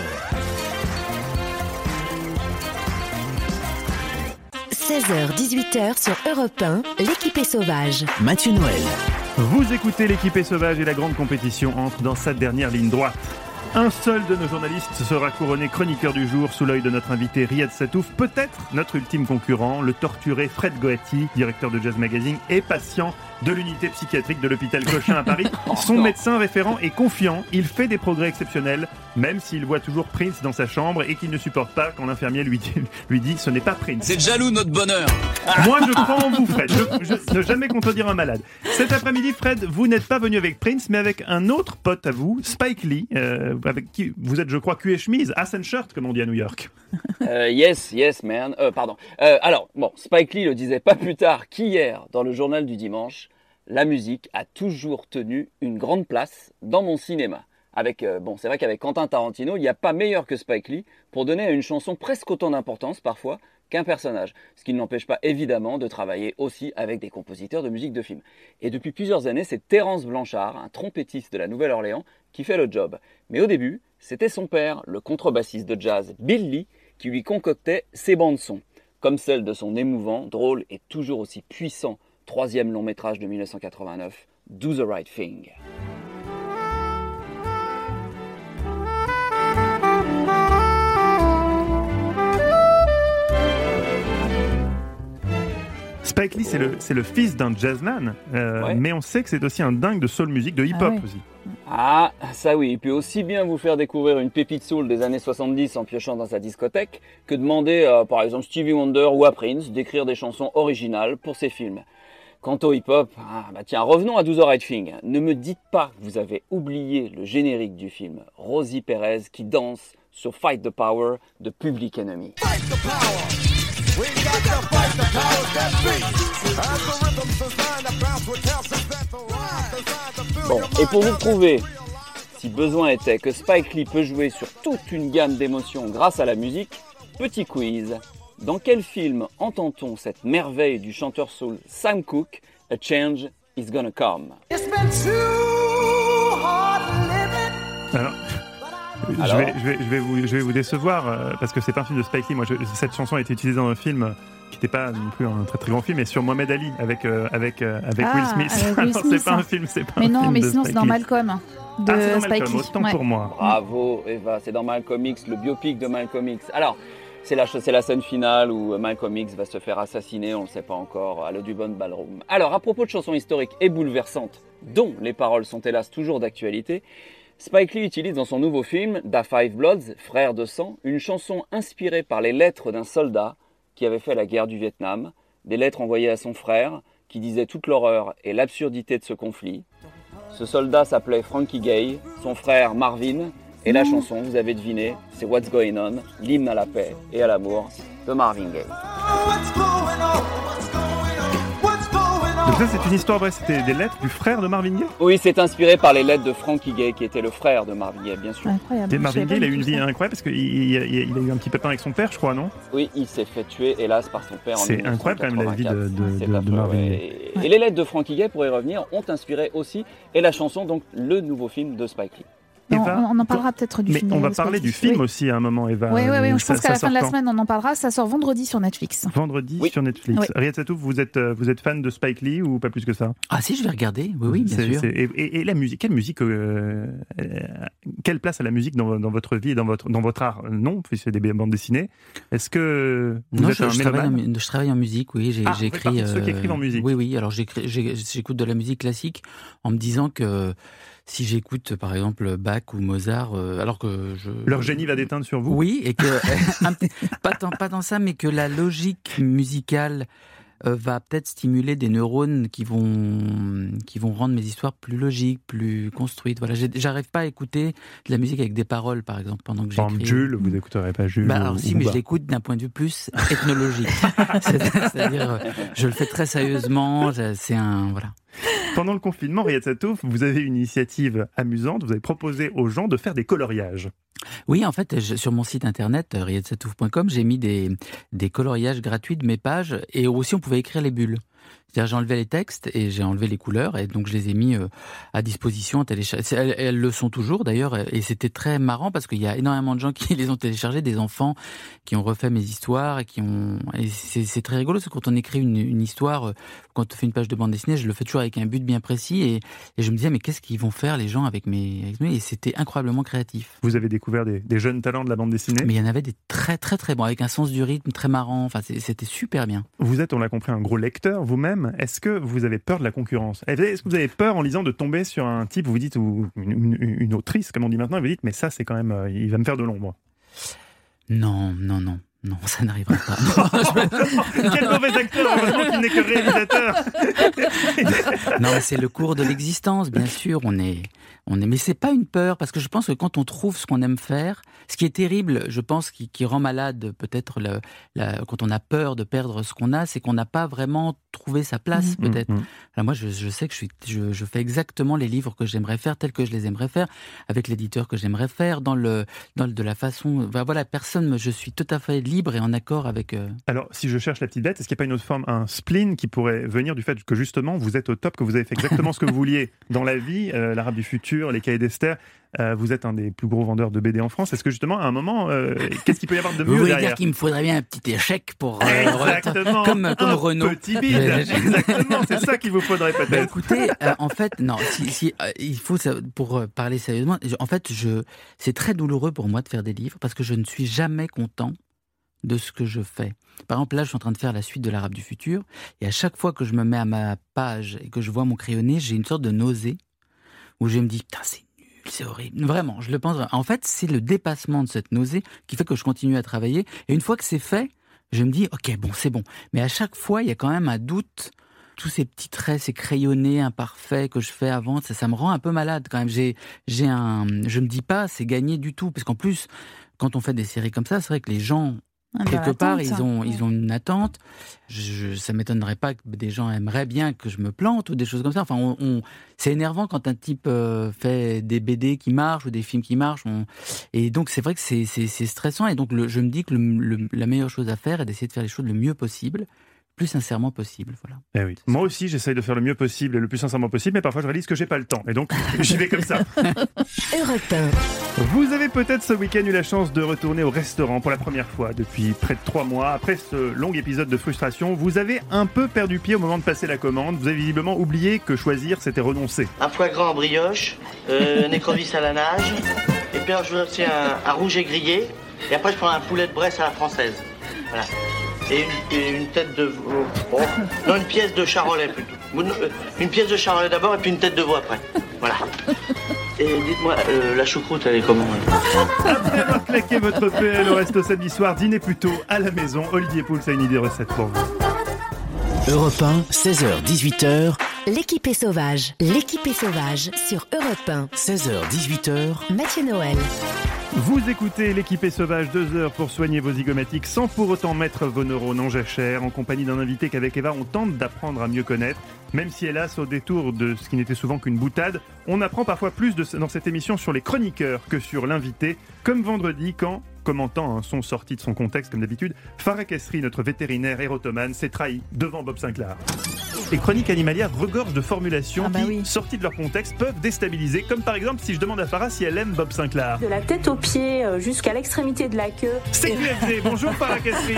16h-18h sur Europe 1, l'équipée sauvage. Mathieu Noël. Vous écoutez l'équipée sauvage et la grande compétition entre dans sa dernière ligne droite. Un seul de nos journalistes sera couronné chroniqueur du jour sous l'œil de notre invité Riyad Satouf, peut-être notre ultime concurrent, le torturé Fred Goetti, directeur de Jazz Magazine et patient de l'unité psychiatrique de l'hôpital Cochin à Paris. Son médecin référent est confiant, il fait des progrès exceptionnels, même s'il voit toujours Prince dans sa chambre et qu'il ne supporte pas quand l'infirmier lui dit ce n'est pas Prince. C'est jaloux notre bonheur. Moi je crois en vous Fred, je ne jamais contredire un malade. Cet après-midi Fred, vous n'êtes pas venu avec Prince mais avec un autre pote à vous, Spike Lee, avec qui vous êtes je crois cul et chemise, ass and shirt comme on dit à New York. Yes man, pardon. Alors, bon, Spike Lee le disait pas plus tard qu'hier dans le journal du dimanche, la musique a toujours tenu une grande place dans mon cinéma. C'est vrai qu'avec Quentin Tarantino, il n'y a pas meilleur que Spike Lee pour donner à une chanson presque autant d'importance parfois qu'un personnage. Ce qui ne l'empêche pas évidemment de travailler aussi avec des compositeurs de musique de film. Et depuis plusieurs années, c'est Terence Blanchard, un trompettiste de la Nouvelle-Orléans, qui fait le job. Mais au début, c'était son père, le contrebassiste de jazz Bill Lee, qui lui concoctait ses bandes-sons, comme celle de son émouvant, drôle et toujours aussi puissant troisième long métrage de 1989, Do the Right Thing. Spike Lee, c'est le fils d'un jazzman, mais on sait que c'est aussi un dingue de soul music, de hip-hop aussi. Ah, ça oui, il peut aussi bien vous faire découvrir une pépite soul des années 70 en piochant dans sa discothèque que demander par exemple Stevie Wonder ou à Prince d'écrire des chansons originales pour ses films. Quant au hip-hop, revenons à Do the Right Thing. Ne me dites pas que vous avez oublié le générique du film Rosie Perez qui danse sur Fight the Power de Public Enemy. Fight the power. We got to fight the powers that be. Bon, et pour vous prouver, si besoin était, que Spike Lee peut jouer sur toute une gamme d'émotions grâce à la musique, petit quiz. Dans quel film entend-on cette merveille du chanteur soul Sam Cooke, A Change Is Gonna Come? Alors, je vais vous décevoir parce que c'est pas un film de Spike Lee. Moi, cette chanson a été utilisée dans un film qui n'était pas non plus un très très grand film, mais sur Mohamed Ali avec Will Smith. Alors, c'est pas un film, c'est pas un film. Mais de sinon Spike c'est dans Lee. Malcolm. C'est dans Spike Malcolm, Lee. autant pour moi. Bravo Eva, c'est dans Malcolm X, le biopic de Malcolm X. Alors, c'est la scène finale où Malcolm X va se faire assassiner, on ne le sait pas encore, à l'Audubon Ballroom. Alors, à propos de chansons historiques et bouleversantes, dont les paroles sont hélas toujours d'actualité, Spike Lee utilise dans son nouveau film, Da Five Bloods, Frères de sang, une chanson inspirée par les lettres d'un soldat qui avait fait la guerre du Vietnam, des lettres envoyées à son frère qui disaient toute l'horreur et l'absurdité de ce conflit. Ce soldat s'appelait Frankie Gay, son frère Marvin, et la chanson, vous avez deviné, c'est What's Going On, l'hymne à la paix et à l'amour de Marvin Gaye. Donc ça, c'est une histoire vraie, c'était des lettres du frère de Marvin Gaye? Oui, c'est inspiré par les lettres de Frankie Gay, qui était le frère de Marvin Gaye, bien sûr. Incroyable. Et Marvin Gaye, il a eu une vie incroyable parce qu'il a eu un petit pépin avec son père, je crois, non? Oui, il s'est fait tuer, hélas, par son père en 1984. C'est incroyable quand même la vie de Marvin Gaye. Et les lettres de Frankie Gay, pour y revenir, ont inspiré aussi, et la chanson, donc le nouveau film de Spike Lee. Eva, on en parlera peut-être du film. Mais on va parler du film aussi à un moment, Eva. Oui, je pense qu'à la fin de la semaine, on en parlera. Ça sort vendredi sur Netflix. Vendredi sur Netflix. Oui. Riyad Satouf, vous êtes fan de Spike Lee ou pas plus que ça? Ah si, je vais regarder. Oui, bien sûr. Et la musique, quelle place a la musique dans votre vie et dans votre art? Non, c'est des bandes dessinées. Est-ce que vous êtes un mélomane? Je travaille en musique, oui. J'ai écrit. Ceux qui écrivent en musique. Oui. Alors j'écoute de la musique classique en me disant que si j'écoute par exemple Bach ou Mozart, alors que leur génie va déteindre sur vous. Oui, et que pas tant ça, mais que la logique musicale va peut-être stimuler des neurones qui vont rendre mes histoires plus logiques, plus construites. Voilà, j'arrive pas à écouter de la musique avec des paroles, par exemple, pendant que j'écris. Jules, vous n'écouterez pas Jules Alors si, mais je l'écoute d'un point de vue plus ethnologique. C'est-à-dire, je le fais très sérieusement, voilà. Pendant le confinement, Riyad Sattouf, vous avez une initiative amusante, vous avez proposé aux gens de faire des coloriages. Oui, en fait, sur mon site internet, riyadsattouf.com, j'ai mis des coloriages gratuits de mes pages et aussi on pouvait écrire les bulles. C'est-à-dire j'ai enlevé les textes et j'ai enlevé les couleurs et donc je les ai mis à disposition. Elles le sont toujours d'ailleurs et c'était très marrant parce qu'il y a énormément de gens qui les ont téléchargés, des enfants qui ont refait mes histoires et c'est très rigolo parce que quand on écrit une histoire, quand on fait une page de bande dessinée, je le fais toujours avec un but bien précis et je me disais mais qu'est-ce qu'ils vont faire les gens avec mes et c'était incroyablement créatif. Vous avez découvert des jeunes talents de la bande dessinée? Mais il y en avait des très très très bons avec un sens du rythme très marrant. Enfin c'était super bien. Vous êtes, on l'a compris, un gros lecteur vous-même. Est-ce que vous avez peur de la concurrence? Est-ce que vous avez peur en lisant de tomber sur un type, vous dites, ou une autrice, comme on dit maintenant, et vous dites, mais ça, c'est quand même, il va me faire de l'ombre? Non, ça n'arrivera pas. Quel mauvais acteur, heureusement qu'il n'est que réalisateur. Non, mais c'est le cours de l'existence, bien sûr. Mais c'est pas une peur, parce que je pense que quand on trouve ce qu'on aime faire, ce qui est terrible, je pense, qui rend malade peut-être quand on a peur de perdre ce qu'on a, c'est qu'on n'a pas vraiment trouvé sa place, peut-être. Alors moi, je sais que je fais exactement les livres que j'aimerais faire, tels que je les aimerais faire, avec l'éditeur que j'aimerais faire, de la façon... Voilà, je suis tout à fait libre et en accord avec... Alors, si je cherche la petite bête, est-ce qu'il n'y a pas une autre forme, un spleen qui pourrait venir du fait que justement, vous êtes au top, que vous avez fait exactement ce que vous vouliez dans la vie, l'Arabe du futur, les Cahiers d'Esther, vous êtes un des plus gros vendeurs de BD en France. Est-ce que justement, à un moment, qu'est-ce qu'il peut y avoir de mieux derrière? Vous voulez dire qu'il me faudrait bien un petit échec pour... Exactement, comme Renaud. Petit bide, exactement, c'est ça qu'il vous faudrait peut-être. Écoutez, en fait, non, il faut, pour parler sérieusement, en fait, c'est très douloureux pour moi de faire des livres parce que je ne suis jamais content de ce que je fais. Par exemple, là, je suis en train de faire la suite de l'Arabe du futur et à chaque fois que je me mets à ma page et que je vois mon crayonné, j'ai une sorte de nausée où je me dis, putain, c'est nul, c'est horrible. Vraiment, je le pense. En fait, c'est le dépassement de cette nausée qui fait que je continue à travailler. Et une fois que c'est fait, je me dis, ok, bon, c'est bon. Mais à chaque fois, il y a quand même un doute. Tous ces petits traits, ces crayonnés imparfaits que je fais avant, ça me rend un peu malade quand même. Je me dis pas, c'est gagné du tout. Parce qu'en plus, quand on fait des séries comme ça, c'est vrai que les gens... quelque part, ils ont une attente. Ça m'étonnerait pas que des gens aimeraient bien que je me plante ou des choses comme ça. Enfin, c'est énervant quand un type fait des BD qui marchent ou des films qui marchent. Et donc, c'est vrai que c'est stressant. Et donc, je me dis que la meilleure chose à faire est d'essayer de faire les choses le mieux possible. Plus sincèrement possible, voilà. Eh oui. Moi aussi, j'essaye de faire le mieux possible et le plus sincèrement possible, mais parfois je réalise que j'ai pas le temps. Et donc, j'y vais comme ça. Europe 1. Vous avez peut-être ce week-end eu la chance de retourner au restaurant pour la première fois depuis près de 3 mois. Après ce long épisode de frustration, vous avez un peu perdu pied au moment de passer la commande. Vous avez visiblement oublié que choisir, c'était renoncer. Un foie gras en brioche, un écrevis à la nage, et puis alors, je veux aussi un rouget grillé, et après je prends un poulet de Bresse à la française. Voilà. Et une tête de veau. Oh. Non, une pièce de charolais plutôt. Une pièce de charolais d'abord et puis une tête de veau après. Voilà. Et dites-moi, la choucroute, elle est comment? Après avoir claqué votre PL au resto samedi soir, dînez plutôt à la maison. Olivier Pouls a une idée recette pour vous. Europe 1, 16h-18h. L'équipe est sauvage. L'équipe est sauvage sur Europe 1. 16h-18h. Mathieu Noël. Vous écoutez l'équipée sauvage 2 heures pour soigner vos zygomatiques sans pour autant mettre vos neurones en jachère, en compagnie d'un invité qu'avec Eva on tente d'apprendre à mieux connaître. Même si hélas, au détour de ce qui n'était souvent qu'une boutade, on apprend parfois plus dans cette émission sur les chroniqueurs que sur l'invité, comme vendredi quand, commentant un son sorti de son contexte comme d'habitude, Farah Kessri, notre vétérinaire érotomane, s'est trahi devant Bob Sinclair. Les chroniques animalières regorgent de formulations qui, sorties de leur contexte, peuvent déstabiliser, comme par exemple si je demande à Farah si elle aime Bob Sinclair. De la tête aux pieds jusqu'à l'extrémité de la queue. C'est QFD, bonjour Farah Kessri.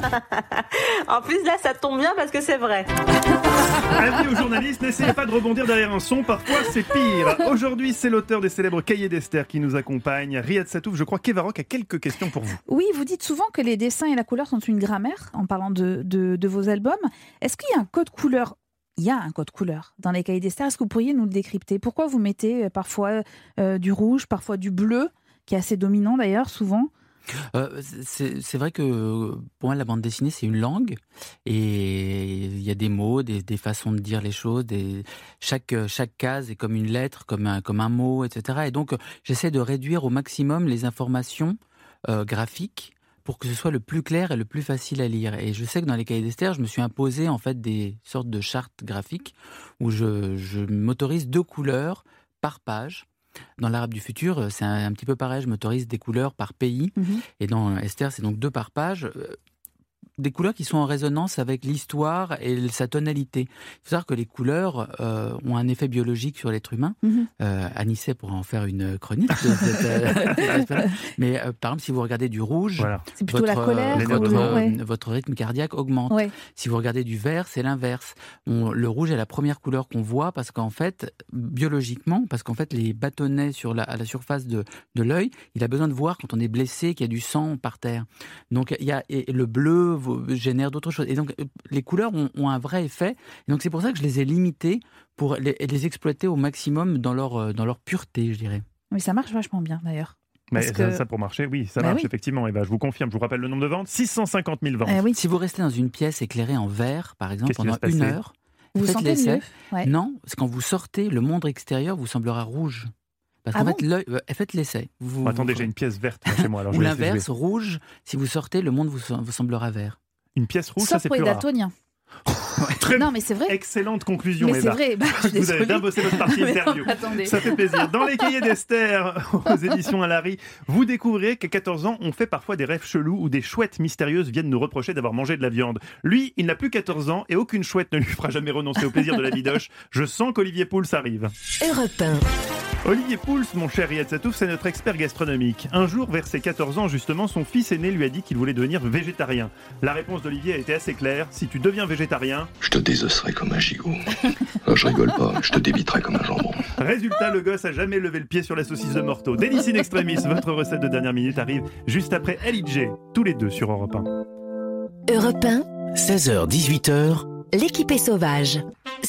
En plus là ça tombe bien parce que c'est vrai. Avis aux journalistes, n'essayez pas de rebondir derrière un son, parfois c'est pire. Aujourd'hui c'est l'auteur des célèbres Cahiers d'Esther qui nous accompagne. Riyad Sattouf, je crois qu'Eva Rock a quelques questions pour vous. Oui, vous dites souvent que les dessins et la couleur sont une grammaire en parlant de vos albums. Est-ce qu'il y a un code couleur? Il y a un code couleur dans les Cahiers d'Esther. Est-ce que vous pourriez nous le décrypter? Pourquoi vous mettez parfois du rouge, parfois du bleu, qui est assez dominant d'ailleurs, souvent? C'est vrai que pour moi la bande dessinée c'est une langue et il y a des mots, des façons de dire les choses, chaque case est comme une lettre, comme un mot, etc. Et donc j'essaie de réduire au maximum les informations graphiques pour que ce soit le plus clair et le plus facile à lire. Et je sais que dans les cahiers d'Esther, je me suis imposé en fait des sortes de chartes graphiques où je m'autorise 2 couleurs par page. Dans l'Arabe du futur, c'est un petit peu pareil, je m'autorise des couleurs par pays. Et dans Esther, c'est donc 2 par page. Des couleurs qui sont en résonance avec l'histoire et sa tonalité. Il faut savoir que les couleurs ont un effet biologique sur l'être humain. Anicet pourra en faire une chronique. Mais par exemple, si vous regardez du rouge, c'est plutôt la colère, votre rythme cardiaque augmente. Si vous regardez du vert, c'est l'inverse. Le rouge est la première couleur qu'on voit parce qu'en fait, biologiquement, les bâtonnets à la surface de l'œil, il a besoin de voir quand on est blessé, qu'il y a du sang par terre. Donc et le bleu génère d'autres choses. Et donc, les couleurs ont un vrai effet. Et donc, c'est pour ça que je les ai limitées pour les exploiter au maximum dans leur pureté, je dirais. Oui, ça marche vachement bien, d'ailleurs. Mais ça pour marcher, oui, ça marche effectivement. Et je vous confirme, je vous rappelle le nombre de ventes, 650 000 ventes. Si vous restez dans une pièce éclairée en vert, par exemple, pendant 1 heure, vous faites sentez l'essai. mieux. Non, c'est quand vous sortez, le monde extérieur vous semblera rouge. Parce qu'en fait, l'œil, faites l'essai. Attendez, j'ai une pièce verte chez moi. Alors ou l'inverse, rouge, si vous sortez, le monde vous semblera vert. Une pièce rouge, sauf ça c'est pour plus les rare. daltoniens. Non, mais c'est vrai. Excellente conclusion, mais Eva. C'est vrai. Vous avez bien bossé votre partie interview. Attendez. Ça fait plaisir. Dans les cahiers d'Esther, aux éditions Alary, vous découvrirez qu'à 14 ans, on fait parfois des rêves chelous où des chouettes mystérieuses viennent nous reprocher d'avoir mangé de la viande. Lui, il n'a plus 14 ans et aucune chouette ne lui fera jamais renoncer au plaisir de la bidoche. Je sens qu'Olivier Pouls arrive. Europe 1. Olivier Pouls, mon cher Riyad Satouf, c'est notre expert gastronomique. Un jour, vers ses 14 ans, justement, son fils aîné lui a dit qu'il voulait devenir végétarien. La réponse d'Olivier a été assez claire. Si tu deviens végétarien... Je te désosserai comme un gigot. Non, je rigole pas, je te débiterai comme un jambon. Résultat, le gosse a jamais levé le pied sur la saucisse de Morteau. Délice in extremis, votre recette de dernière minute arrive juste après LIJ, tous les deux sur Europe 1. Europe 1, 16h-18h, l'équipée sauvage.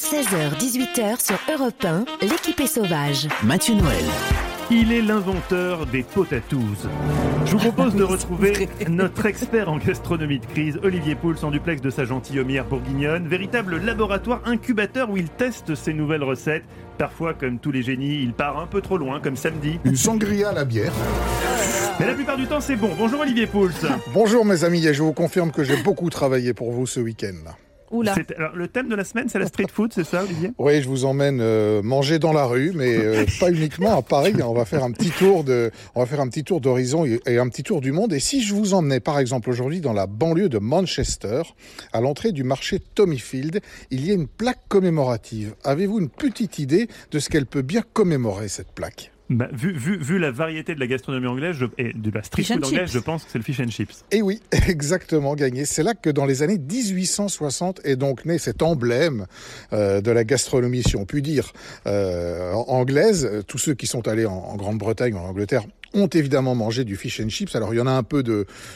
16h-18h sur Europe 1, l'équipée sauvage. Mathieu Noël. Il est l'inventeur des potatouses. Je vous propose de retrouver notre expert en gastronomie de crise, Olivier Pouls, en duplex de sa gentilhommière bourguignonne, véritable laboratoire incubateur où il teste ses nouvelles recettes. Parfois, comme tous les génies, il part un peu trop loin, comme samedi. Une sangria à la bière. Mais la plupart du temps, c'est bon. Bonjour Olivier Pouls. Bonjour mes amis, et je vous confirme que j'ai beaucoup travaillé pour vous ce week-end. Oula. Alors, le thème de la semaine, c'est la street food, c'est ça, Olivier ? Oui, je vous emmène manger dans la rue, mais pas uniquement à Paris. On va faire un petit tour d'horizon et un petit tour du monde. Et si je vous emmenais, par exemple, aujourd'hui dans la banlieue de Manchester, à l'entrée du marché Tommyfield, il y a une plaque commémorative. Avez-vous une petite idée de ce qu'elle peut bien commémorer, cette plaque ? Vu la variété de la gastronomie anglaise et de la street food anglaise, je pense que c'est le fish and chips. Et oui, exactement, gagné. C'est là que dans les années 1860 est donc né cet emblème de la gastronomie, si on peut dire, anglaise. Tous ceux qui sont allés en Grande-Bretagne, en Angleterre, ont évidemment mangé du fish and chips. Alors il y en a un peu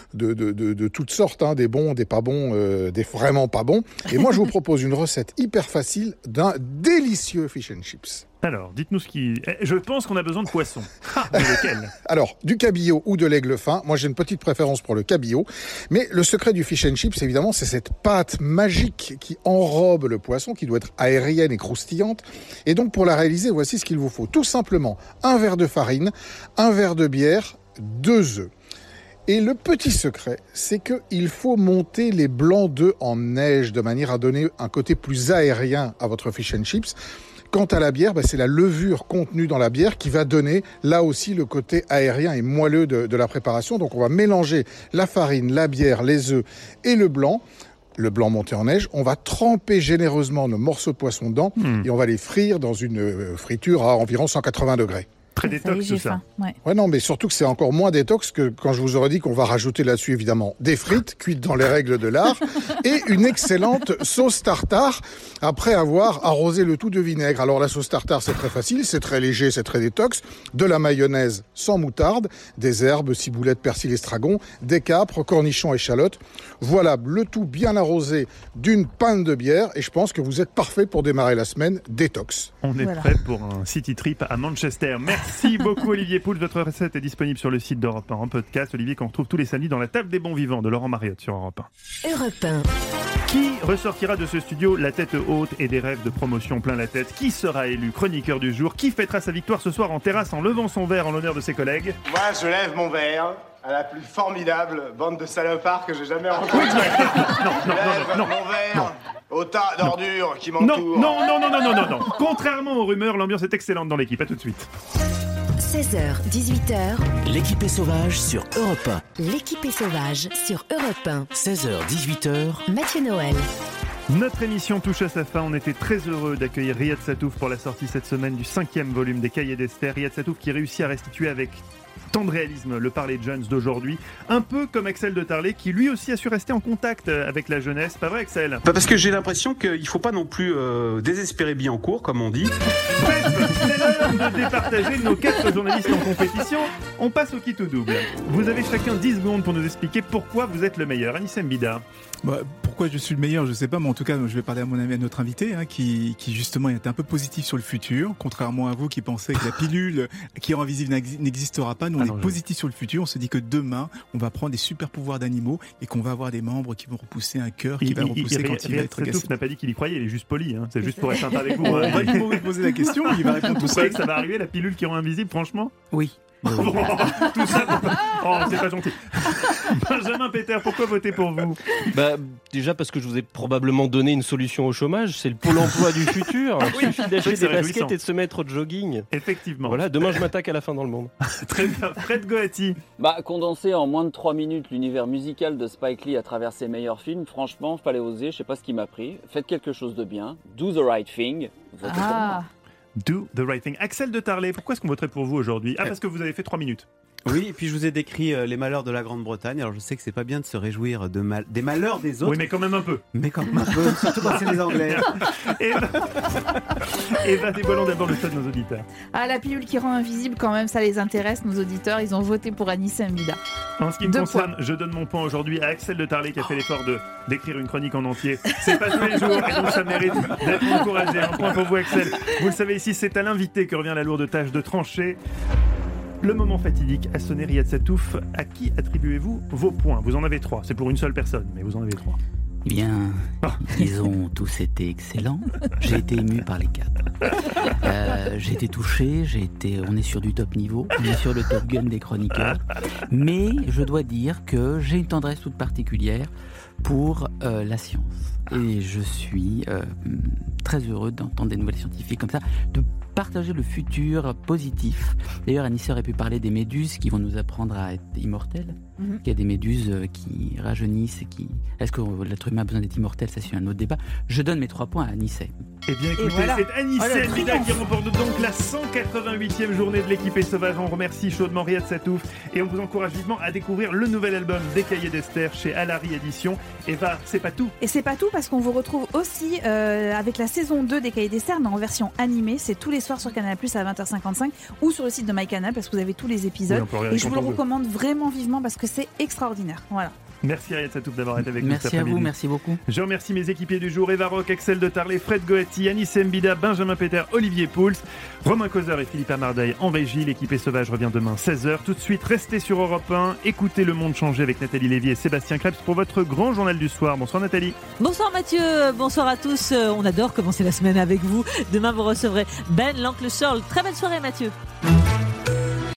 de toutes sortes, hein, des bons, des pas bons, des vraiment pas bons. Et moi je vous propose une recette hyper facile d'un délicieux fish and chips. Alors, dites-nous ce qui... Je pense qu'on a besoin de poisson. Mais lequel ? Alors, du cabillaud ou de l'aigle fin. Moi, j'ai une petite préférence pour le cabillaud. Mais le secret du fish and chips, évidemment, c'est cette pâte magique qui enrobe le poisson, qui doit être aérienne et croustillante. Et donc, pour la réaliser, voici ce qu'il vous faut. Tout simplement, un verre de farine, un verre de bière, 2 œufs. Et le petit secret, c'est qu'il faut monter les blancs d'œufs en neige de manière à donner un côté plus aérien à votre fish and chips. Quant à la bière, c'est la levure contenue dans la bière qui va donner là aussi le côté aérien et moelleux de la préparation. Donc on va mélanger la farine, la bière, les œufs et le blanc monté en neige. On va tremper généreusement nos morceaux de poisson dedans et on va les frire dans une friture à environ 180 degrés. Très détox tout ça. Ouais, non, mais surtout que c'est encore moins détox que quand je vous aurais dit qu'on va rajouter là-dessus évidemment des frites cuites dans les règles de l'art et une excellente sauce tartare après avoir arrosé le tout de vinaigre. Alors la sauce tartare, c'est très facile, c'est très léger, c'est très détox. De la mayonnaise sans moutarde, des herbes, ciboulette, persil, estragon, des capres, cornichons, échalotes. Voilà, le tout bien arrosé d'une pinte de bière et je pense que vous êtes parfait pour démarrer la semaine détox. On est prêt pour un city trip à Manchester. Merci Merci beaucoup Olivier Pouls. Votre recette est disponible sur le site d'Europe 1 en podcast. Olivier qu'on retrouve tous les samedis dans la table des bons vivants de Laurent Mariotte sur Europe 1. Europe 1. Qui ressortira de ce studio la tête haute et des rêves de promotion plein la tête? Qui sera élu chroniqueur du jour? Qui fêtera sa victoire ce soir en terrasse en levant son verre en l'honneur de ses collègues? Moi, je lève mon verre à la plus formidable bande de salopards que j'ai jamais rencontrée. Non. Mon verre au tas d'ordures qui m'entourent. Non. Contrairement aux rumeurs, l'ambiance est excellente dans l'équipe. À tout de suite. 16h, 18h. L'équipe est sauvage sur Europe 1. L'équipe est sauvage sur Europe 1. 16h, 18h. Mathieu Noël. Notre émission touche à sa fin. On était très heureux d'accueillir Riyad Satouf pour la sortie cette semaine du 5e volume des Cahiers d'Esther. Riyad Satouf qui réussit à restituer avec tant de réalisme le Parler Jeunes d'aujourd'hui, un peu comme Axel de Tarlet qui lui aussi a su rester en contact avec la jeunesse. Pas vrai Axel? Parce que j'ai l'impression qu'il ne faut pas non plus désespérer Billancourt, comme on dit. Bref, c'est l'heure de départager nos 4 journalistes en compétition. On passe au kit ou double. Vous avez chacun 10 secondes pour nous expliquer pourquoi vous êtes le meilleur. Anissem Bida. Pourquoi je suis le meilleur, je sais pas, mais en tout cas, je vais parler à notre invité, qui justement était un peu positif sur le futur, contrairement à vous qui pensez que la pilule qui rend invisible n'existera pas. Nous, on est positif sur le futur. On se dit que demain, on va prendre des super pouvoirs d'animaux et qu'on va avoir des membres qui vont repousser un cœur qui va repousser quand il va être agacé. Satouf n'a pas dit qu'il y croyait, il est juste poli. C'est juste pour être sympa avec vous. On va lui poser la question, il va répondre tout seul. Vous savez que ça va arriver, la pilule qui rend invisible, franchement? Oui. Tout ça, c'est pas gentil. Benjamin Péter, pourquoi voter pour vous? Déjà parce que je vous ai probablement donné une solution au chômage, c'est le pôle emploi du futur. Il suffit d'acheter des baskets et de se mettre au jogging. Effectivement. Voilà, demain je m'attaque à la fin dans le monde. Très bien. Fred Goati. Condenser en moins de 3 minutes l'univers musical de Spike Lee à travers ses meilleurs films, franchement, fallait oser, je sais pas ce qui m'a pris. Faites quelque chose de bien, do the right thing. Votez pour moi. Do the right thing. Axel de Tarlet, pourquoi est-ce qu'on voterait pour vous aujourd'hui? Parce que vous avez fait 3 minutes. Oui, et puis je vous ai décrit les malheurs de la Grande-Bretagne. Alors je sais que c'est pas bien de se réjouir des malheurs des autres. Oui, mais quand même un peu. Surtout quand c'est les Anglais. Eva, dévoilons d'abord le choix de nos auditeurs. La pilule qui rend invisible, quand même, ça les intéresse, nos auditeurs. Ils ont voté pour Anissem Bida. En ce qui me concerne, je donne mon point aujourd'hui à Axel de Tarlet qui a fait l'effort d'écrire une chronique en entier. C'est pas tous les jours et donc ça mérite d'être encouragé. Un point pour vous, Axel. Vous le savez ici, c'est à l'invité que revient la lourde tâche de trancher. Le moment fatidique a sonné. Riyad Satouf. À qui attribuez-vous vos points? Vous en avez 3. C'est pour une seule personne, mais vous en avez 3. Eh bien, ils ont tous été excellents. J'ai été ému par les 4. J'ai été touché, on est sur du top niveau, on est sur le Top Gun des chroniqueurs. Mais je dois dire que j'ai une tendresse toute particulière pour la science. Et je suis très heureux d'entendre des nouvelles scientifiques comme ça, de partager le futur positif. D'ailleurs, Anissa aurait pu parler des méduses qui vont nous apprendre à être immortels. Il y a des méduses qui rajeunissent. Est-ce que l'être humain a besoin d'être immortel? Ça, c'est un autre débat. Je donne mes 3 points à Anissa. Eh bien, écoutez, c'est Anissem Bida qui remporte donc la 188e journée de l'équipe sauvage. On remercie chaudement Riyad Satouf et on vous encourage vivement à découvrir le nouvel album des Cahiers d'Esther chez Alary Éditions. Eva, c'est pas tout. Et c'est pas tout parce qu'on vous retrouve aussi avec la saison 2 des Cahiers d'Esther, mais en version animée. C'est tous les soirs sur Canal+, à 20h55 ou sur le site de MyCanal parce que vous avez tous les épisodes. Oui, et je vous le recommande vraiment vivement parce que c'est extraordinaire. Voilà. Merci Riyad Satouf d'avoir été avec nous cet après-midi. Merci à vous, merci beaucoup. Je remercie mes équipiers du jour, Eva Rock, Axel de Tarlet, Fred Goati, Anissem Bida, Benjamin Péter, Olivier Pouls, Romain Causeur et Philippe Amardaille en régie. L'équipe sauvage revient demain 16h. Tout de suite, restez sur Europe 1, écoutez Le Monde changer avec Nathalie Lévy et Sébastien Krebs pour votre grand journal du soir. Bonsoir Nathalie. Bonsoir Mathieu, bonsoir à tous. On adore commencer la semaine avec vous. Demain, vous recevrez Ben l'Oncle Charles. Très belle soirée Mathieu.